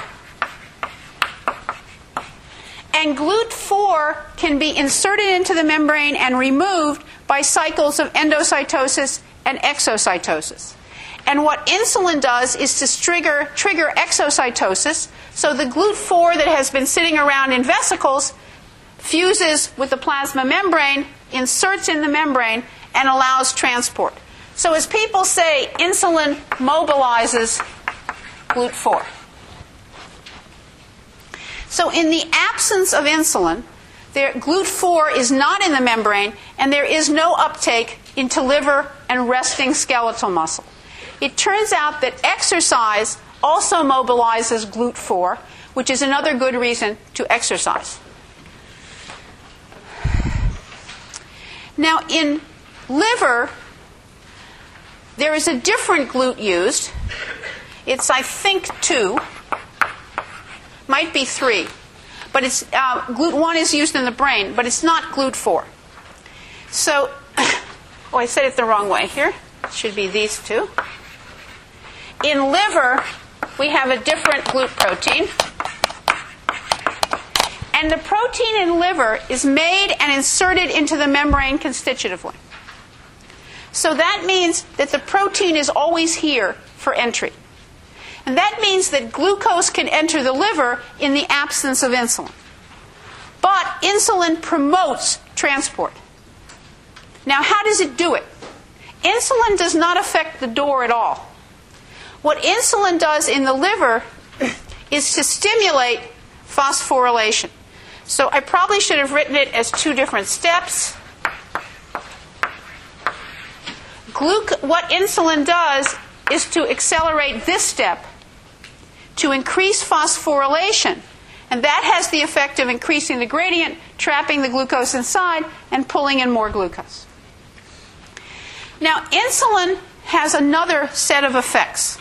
and GLUT four can be inserted into the membrane and removed by cycles of endocytosis and exocytosis. And what insulin does is to trigger, trigger exocytosis, so the GLUT four that has been sitting around in vesicles fuses with the plasma membrane, inserts in the membrane, and allows transport. So as people say, insulin mobilizes GLUT four. So in the absence of insulin, there, GLUT four is not in the membrane, and there is no uptake into liver and resting skeletal muscle. It turns out that exercise also mobilizes GLUT four, which is another good reason to exercise. Now, in liver, there is a different GLUT used. It's, I think, two. Might be three. But it's uh, GLUT one is used in the brain, but it's not GLUT four. So, oh, I said it the wrong way here. It should be these two. In liver, we have a different GLUT protein. And the protein in liver is made and inserted into the membrane constitutively. So that means that the protein is always here for entry. And that means that glucose can enter the liver in the absence of insulin. But insulin promotes transport. Now, how does it do it? Insulin does not affect the door at all. What insulin does in the liver is to stimulate phosphorylation. So I probably should have written it as two different steps. Gluc- what insulin does is to accelerate this step, to increase phosphorylation. And that has the effect of increasing the gradient, trapping the glucose inside, and pulling in more glucose. Now, insulin has another set of effects.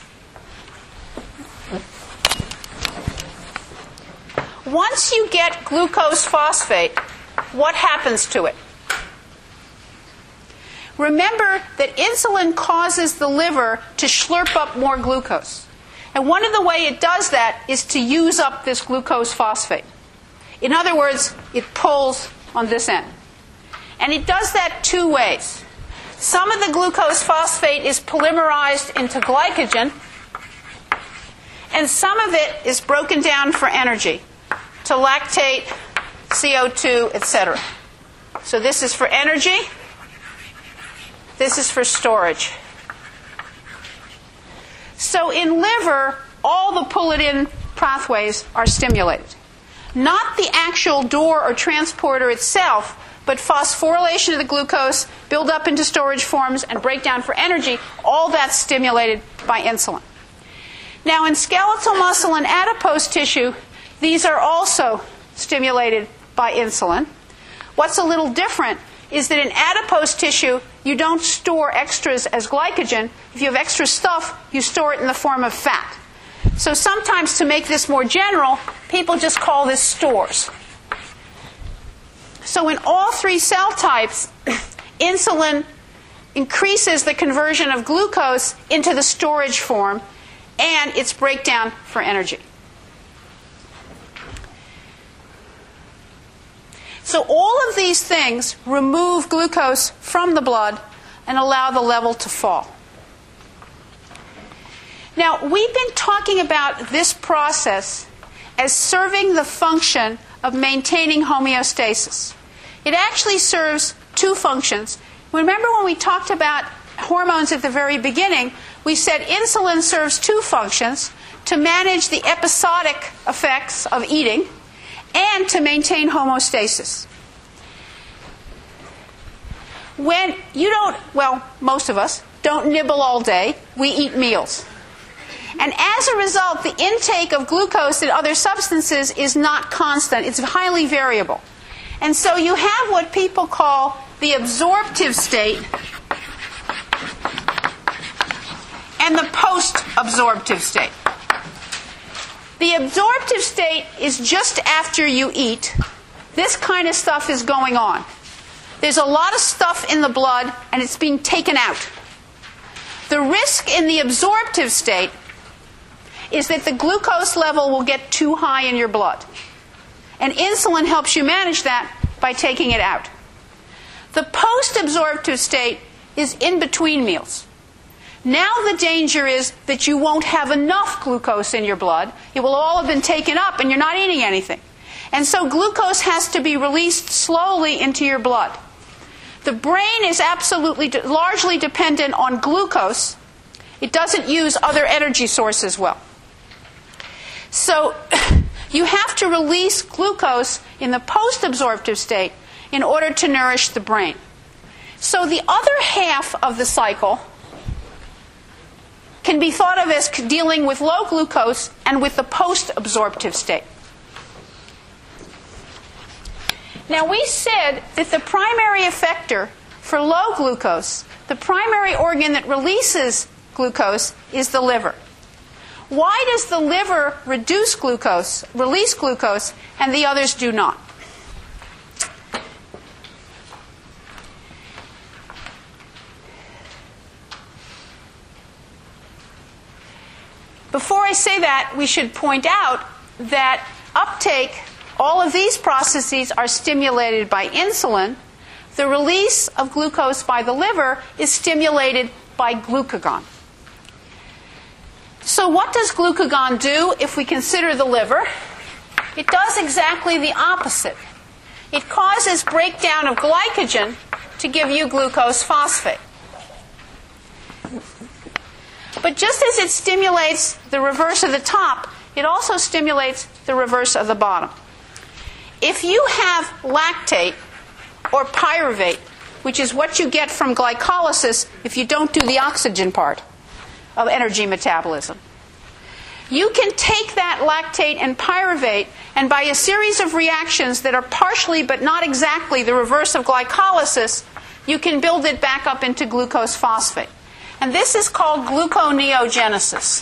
Once you get glucose phosphate, what happens to it? Remember that insulin causes the liver to slurp up more glucose. And one of the ways it does that is to use up this glucose phosphate. In other words, it pulls on this end. And it does that two ways. Some of the glucose phosphate is polymerized into glycogen, and some of it is broken down for energy to lactate, C O two, et cetera. So this is for energy. This is for storage. So in liver, all the pull-it-in pathways are stimulated. Not the actual door or transporter itself, but phosphorylation of the glucose, build up into storage forms, and breakdown for energy, all that's stimulated by insulin. Now in skeletal muscle and adipose tissue, these are also stimulated by insulin. What's a little different is that in adipose tissue, you don't store extras as glycogen. If you have extra stuff, you store it in the form of fat. So sometimes, to make this more general, people just call this stores. So in all three cell types, insulin increases the conversion of glucose into the storage form and its breakdown for energy. So all of these things remove glucose from the blood and allow the level to fall. Now, we've been talking about this process as serving the function of maintaining homeostasis. It actually serves two functions. Remember when we talked about hormones at the very beginning, we said insulin serves two functions: to manage the episodic effects of eating and to maintain homeostasis. When you don't, well, most of us don't nibble all day, we eat meals. And as a result, the intake of glucose and other substances is not constant. It's highly variable. And so you have what people call the absorptive state and the post-absorptive state. The absorptive state is just after you eat. This kind of stuff is going on. There's a lot of stuff in the blood, and it's being taken out. The risk in the absorptive state is that the glucose level will get too high in your blood. And insulin helps you manage that by taking it out. The post-absorptive state is in between meals. Now the danger is that you won't have enough glucose in your blood. It will all have been taken up and you're not eating anything. And so glucose has to be released slowly into your blood. The brain is absolutely, largely dependent on glucose. It doesn't use other energy sources well. So you have to release glucose in the post-absorptive state in order to nourish the brain. So the other half of the cycle can be thought of as dealing with low glucose and with the post-absorptive state. Now, we said that the primary effector for low glucose, the primary organ that releases glucose, is the liver. Why does the liver reduce glucose, release glucose, and the others do not? Before I say that, we should point out that uptake, all of these processes are stimulated by insulin. The release of glucose by the liver is stimulated by glucagon. So what does glucagon do if we consider the liver? It does exactly the opposite. It causes breakdown of glycogen to give you glucose phosphate. But just as it stimulates the reverse of the top, it also stimulates the reverse of the bottom. If you have lactate or pyruvate, which is what you get from glycolysis if you don't do the oxygen part of energy metabolism, you can take that lactate and pyruvate, and by a series of reactions that are partially but not exactly the reverse of glycolysis, you can build it back up into glucose phosphate. And this is called gluconeogenesis.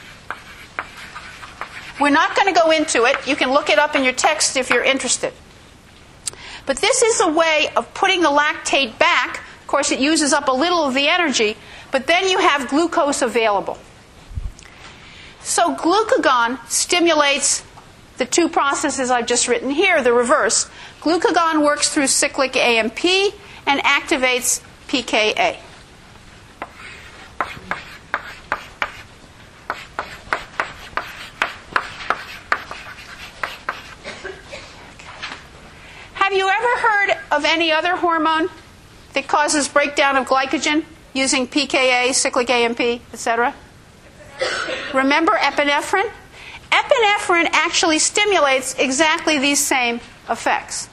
We're not going to go into it. You can look it up in your text if you're interested. But this is a way of putting the lactate back. Of course, it uses up a little of the energy, but then you have glucose available. So glucagon stimulates the two processes I've just written here, the reverse. Glucagon works through cyclic A M P and activates P K A. Have you ever heard of any other hormone that causes breakdown of glycogen using P K A, cyclic A M P, et cetera? Remember epinephrine? Epinephrine actually stimulates exactly these same effects.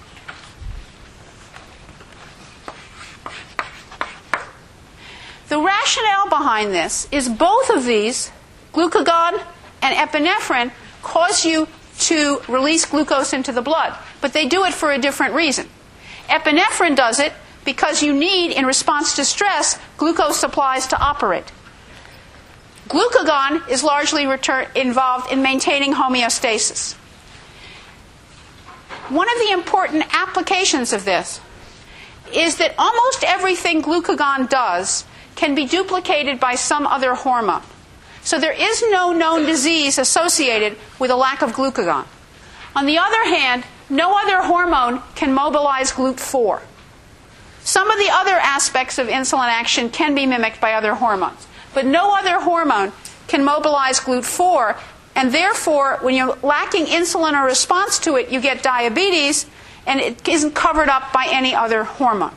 The rationale behind this is both of these, glucagon and epinephrine, cause you to release glucose into the blood. But they do it for a different reason. Epinephrine does it because you need, in response to stress, glucose supplies to operate. Glucagon is largely return, involved in maintaining homeostasis. One of the important applications of this is that almost everything glucagon does can be duplicated by some other hormone. So there is no known disease associated with a lack of glucagon. On the other hand, no other hormone can mobilize G L U T four. Some of the other aspects of insulin action can be mimicked by other hormones, but no other hormone can mobilize G L U T four, and therefore, when you're lacking insulin or response to it, you get diabetes, and it isn't covered up by any other hormone.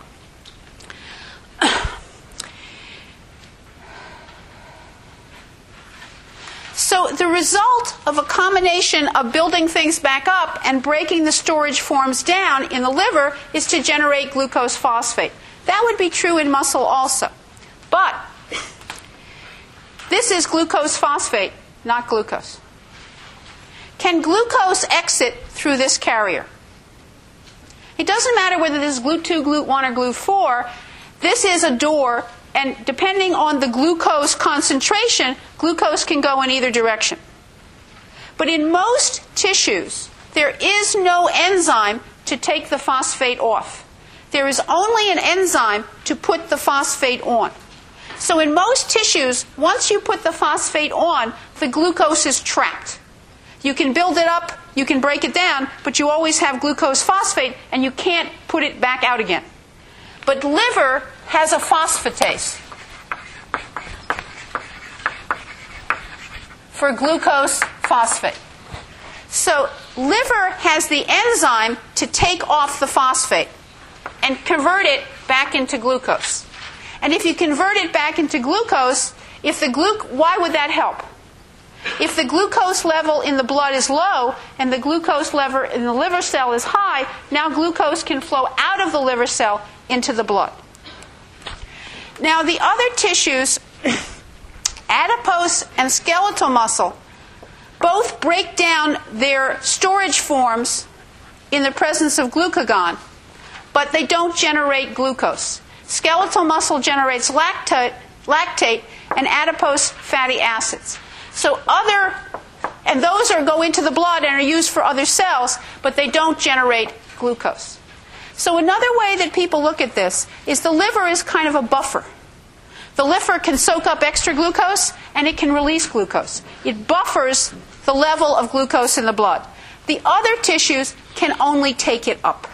So the result of a combination of building things back up and breaking the storage forms down in the liver is to generate glucose phosphate. That would be true in muscle also. But this is glucose phosphate, not glucose. Can glucose exit through this carrier? It doesn't matter whether this is G L U T two, G L U T one, or G L U T four. This is a door, and depending on the glucose concentration, glucose can go in either direction. But in most tissues, there is no enzyme to take the phosphate off. There is only an enzyme to put the phosphate on. So in most tissues, once you put the phosphate on, the glucose is trapped. You can build it up, you can break it down, but you always have glucose phosphate, and you can't put it back out again. But liver has a phosphatase for glucose phosphate. So liver has the enzyme to take off the phosphate and convert it back into glucose. And if you convert it back into glucose, if the glu- why would that help? If the glucose level in the blood is low and the glucose level in the liver cell is high, now glucose can flow out of the liver cell into the blood. Now the other tissues, adipose and skeletal muscle, both break down their storage forms in the presence of glucagon, but they don't generate glucose. Skeletal muscle generates lactate, lactate and adipose fatty acids. So other, and those are go into the blood and are used for other cells, but they don't generate glucose. So another way that people look at this is the liver is kind of a buffer. The liver can soak up extra glucose and it can release glucose. It buffers the level of glucose in the blood. The other tissues can only take it up.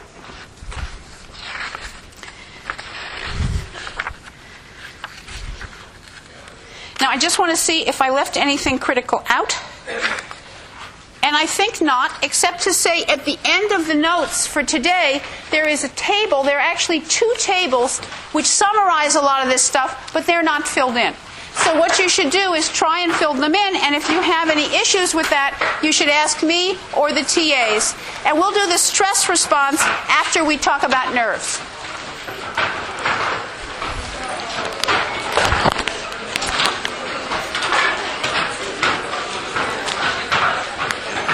Now, I just want to see if I left anything critical out. And I think not, except to say at the end of the notes for today, there is a table. There are actually two tables which summarize a lot of this stuff, but they're not filled in. So what you should do is try and fill them in, and if you have any issues with that, you should ask me or the T As. And we'll do the stress response after we talk about nerves.